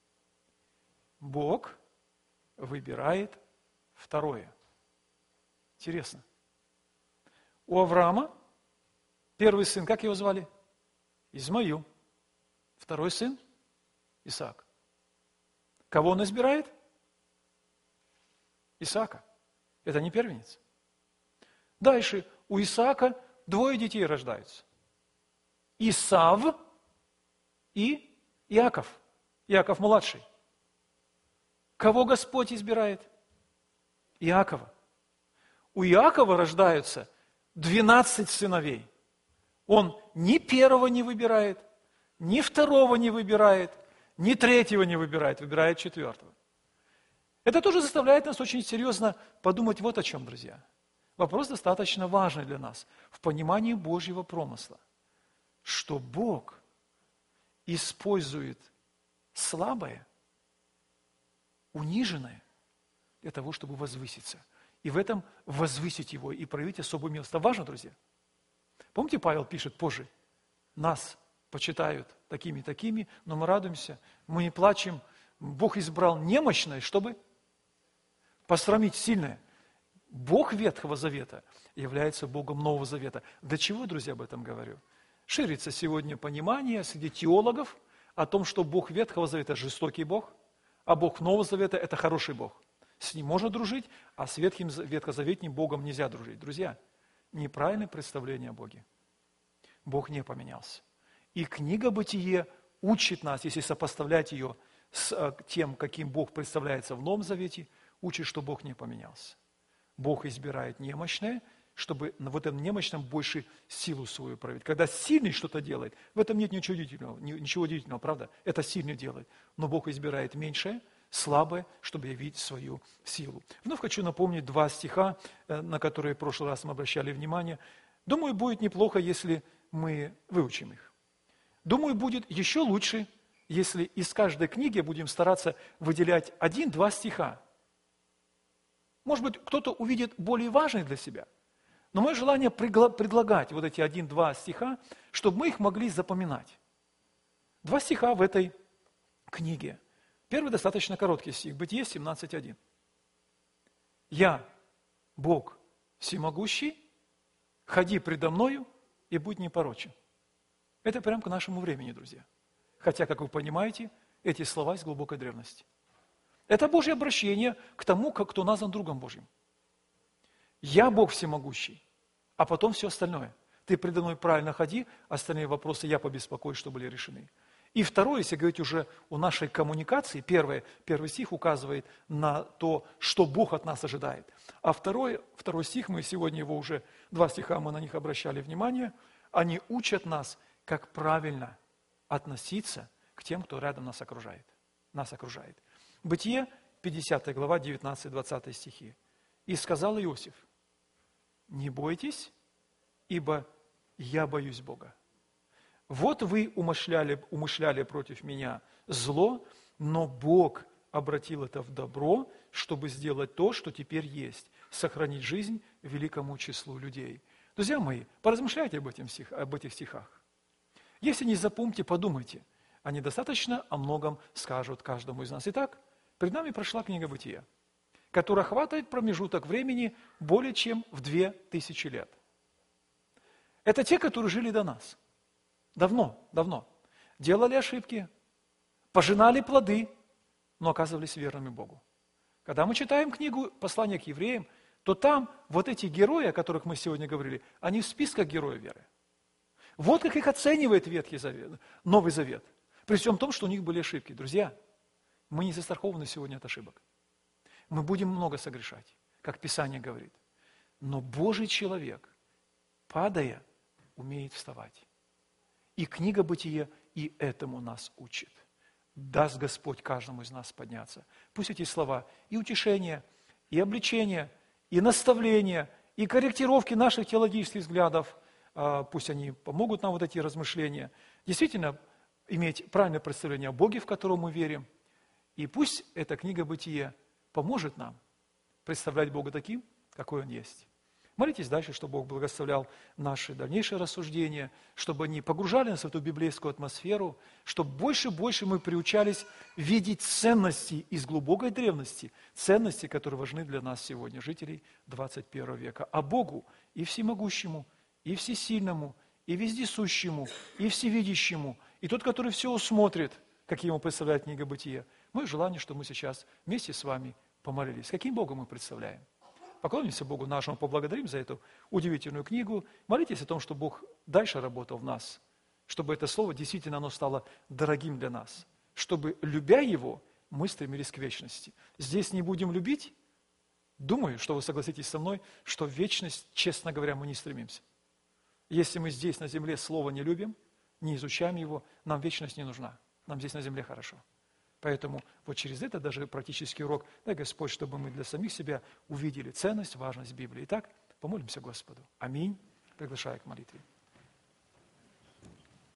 Бог выбирает второе. Интересно. У Авраама первый сын, как его звали? Измаил. Второй сын – Исаак. Кого он избирает? Исаака. Это не первенец. Дальше. У Исаака 2 детей рождаются. Исав и Иаков. Иаков младший. Кого Господь избирает? Иакова. У Иакова рождаются 12 сыновей. Он ни первого не выбирает, ни второго не выбирает, ни третьего не выбирает, выбирает 4-го. Это тоже заставляет нас очень серьезно подумать вот о чем, друзья. Вопрос достаточно важный для нас в понимании Божьего промысла, что Бог использует слабое, униженное для того, чтобы возвыситься. И в этом возвысить его и проявить особую милость. Это важно, друзья. Помните, Павел пишет позже, нас почитают такими, но мы радуемся, мы не плачем. Бог избрал немощное, чтобы посрамить сильное. Бог Ветхого Завета является Богом Нового Завета. Для чего, друзья, об этом говорю? Ширится сегодня понимание среди теологов о том, что Бог Ветхого Завета – жестокий Бог, а Бог Нового Завета – это хороший Бог. С ним можно дружить, а с ветхозаветним Богом нельзя дружить. Друзья, неправильное представление о Боге. Бог не поменялся. И книга «Бытие» учит нас, если сопоставлять ее с тем, каким Бог представляется в Новом Завете, учит, что Бог не поменялся. Бог избирает немощное, чтобы в этом немощном больше силу свою проявить. Когда сильный что-то делает, в этом нет ничего удивительного, правда? Это сильный делает. Но Бог избирает меньшее, слабое, чтобы явить свою силу. Вновь хочу напомнить 2 стиха, на которые в прошлый раз мы обращали внимание. Думаю, будет неплохо, если мы выучим их. Думаю, будет еще лучше, если из каждой книги будем стараться выделять 1-2 стиха. Может быть, кто-то увидит более важный для себя. Но мое желание предлагать вот эти 1-2 стиха, чтобы мы их могли запоминать. 2 стиха в этой книге. Первый достаточно короткий стих, Бытие 17:1. «Я, Бог всемогущий, ходи предо мною и будь непорочен». Это прямо к нашему времени, друзья. Хотя, как вы понимаете, эти слова из глубокой древности. Это Божье обращение к тому, кто назван другом Божьим. Я Бог всемогущий, а потом все остальное. Ты предо мной правильно ходи, остальные вопросы я побеспокоюсь, что были решены. И второе, если говорить уже о нашей коммуникации, первый стих указывает на то, что Бог от нас ожидает. А второй стих, мы сегодня его уже, 2 стиха мы на них обращали внимание, они учат нас, как правильно относиться к тем, кто рядом нас окружает. Бытие, 50 глава, 19-20 стихи. «И сказал Иосиф: не бойтесь, ибо я боюсь Бога. Вот вы умышляли против меня зло, но Бог обратил это в добро, чтобы сделать то, что теперь есть, сохранить жизнь великому числу людей». Друзья мои, поразмышляйте об этих стихах. Если не запомните, подумайте. Они достаточно о многом скажут каждому из нас. Итак, перед нами прошла книга «Бытия», которая охватывает промежуток времени более чем в 2000 лет. Это те, которые жили до нас. Давно. Делали ошибки, пожинали плоды, но оказывались верными Богу. Когда мы читаем книгу «Послание к евреям», то там вот эти герои, о которых мы сегодня говорили, они в списках героев веры. Вот как их оценивает Новый Завет. При всем том, что у них были ошибки. Друзья, мы не застрахованы сегодня от ошибок. Мы будем много согрешать, как Писание говорит. Но Божий человек, падая, умеет вставать. И книга «Бытие» и этому нас учит. Даст Господь каждому из нас подняться. Пусть эти слова и утешение, и обличение, и наставление, и корректировки наших теологических взглядов, пусть они помогут нам вот эти размышления, действительно иметь правильное представление о Боге, в которого мы верим. И пусть эта книга «Бытие» поможет нам представлять Бога таким, какой Он есть. Молитесь дальше, чтобы Бог благословлял наши дальнейшие рассуждения, чтобы они погружали нас в эту библейскую атмосферу, чтобы больше и больше мы приучались видеть ценности из глубокой древности, ценности, которые важны для нас сегодня, жителей 21 века. А Богу и всемогущему, и всесильному, и вездесущему, и всевидящему, и тот, который все усмотрит, как ему представляет книга «Бытие», Мое желание, что мы сейчас вместе с вами помолились. Каким Богом мы представляем? Поклонимся Богу нашему, поблагодарим за эту удивительную книгу. Молитесь о том, чтобы Бог дальше работал в нас, чтобы это слово действительно оно стало дорогим для нас, чтобы, любя его, мы стремились к вечности. Здесь не будем любить, думаю, что вы согласитесь со мной, что в вечность, честно говоря, мы не стремимся. Если мы здесь на земле слово не любим, не изучаем его, нам вечность не нужна. Нам здесь на земле хорошо. Поэтому вот через это даже практический урок, дай Господь, чтобы мы для самих себя увидели ценность, важность Библии. Итак, помолимся Господу. Аминь. Приглашаю к молитве.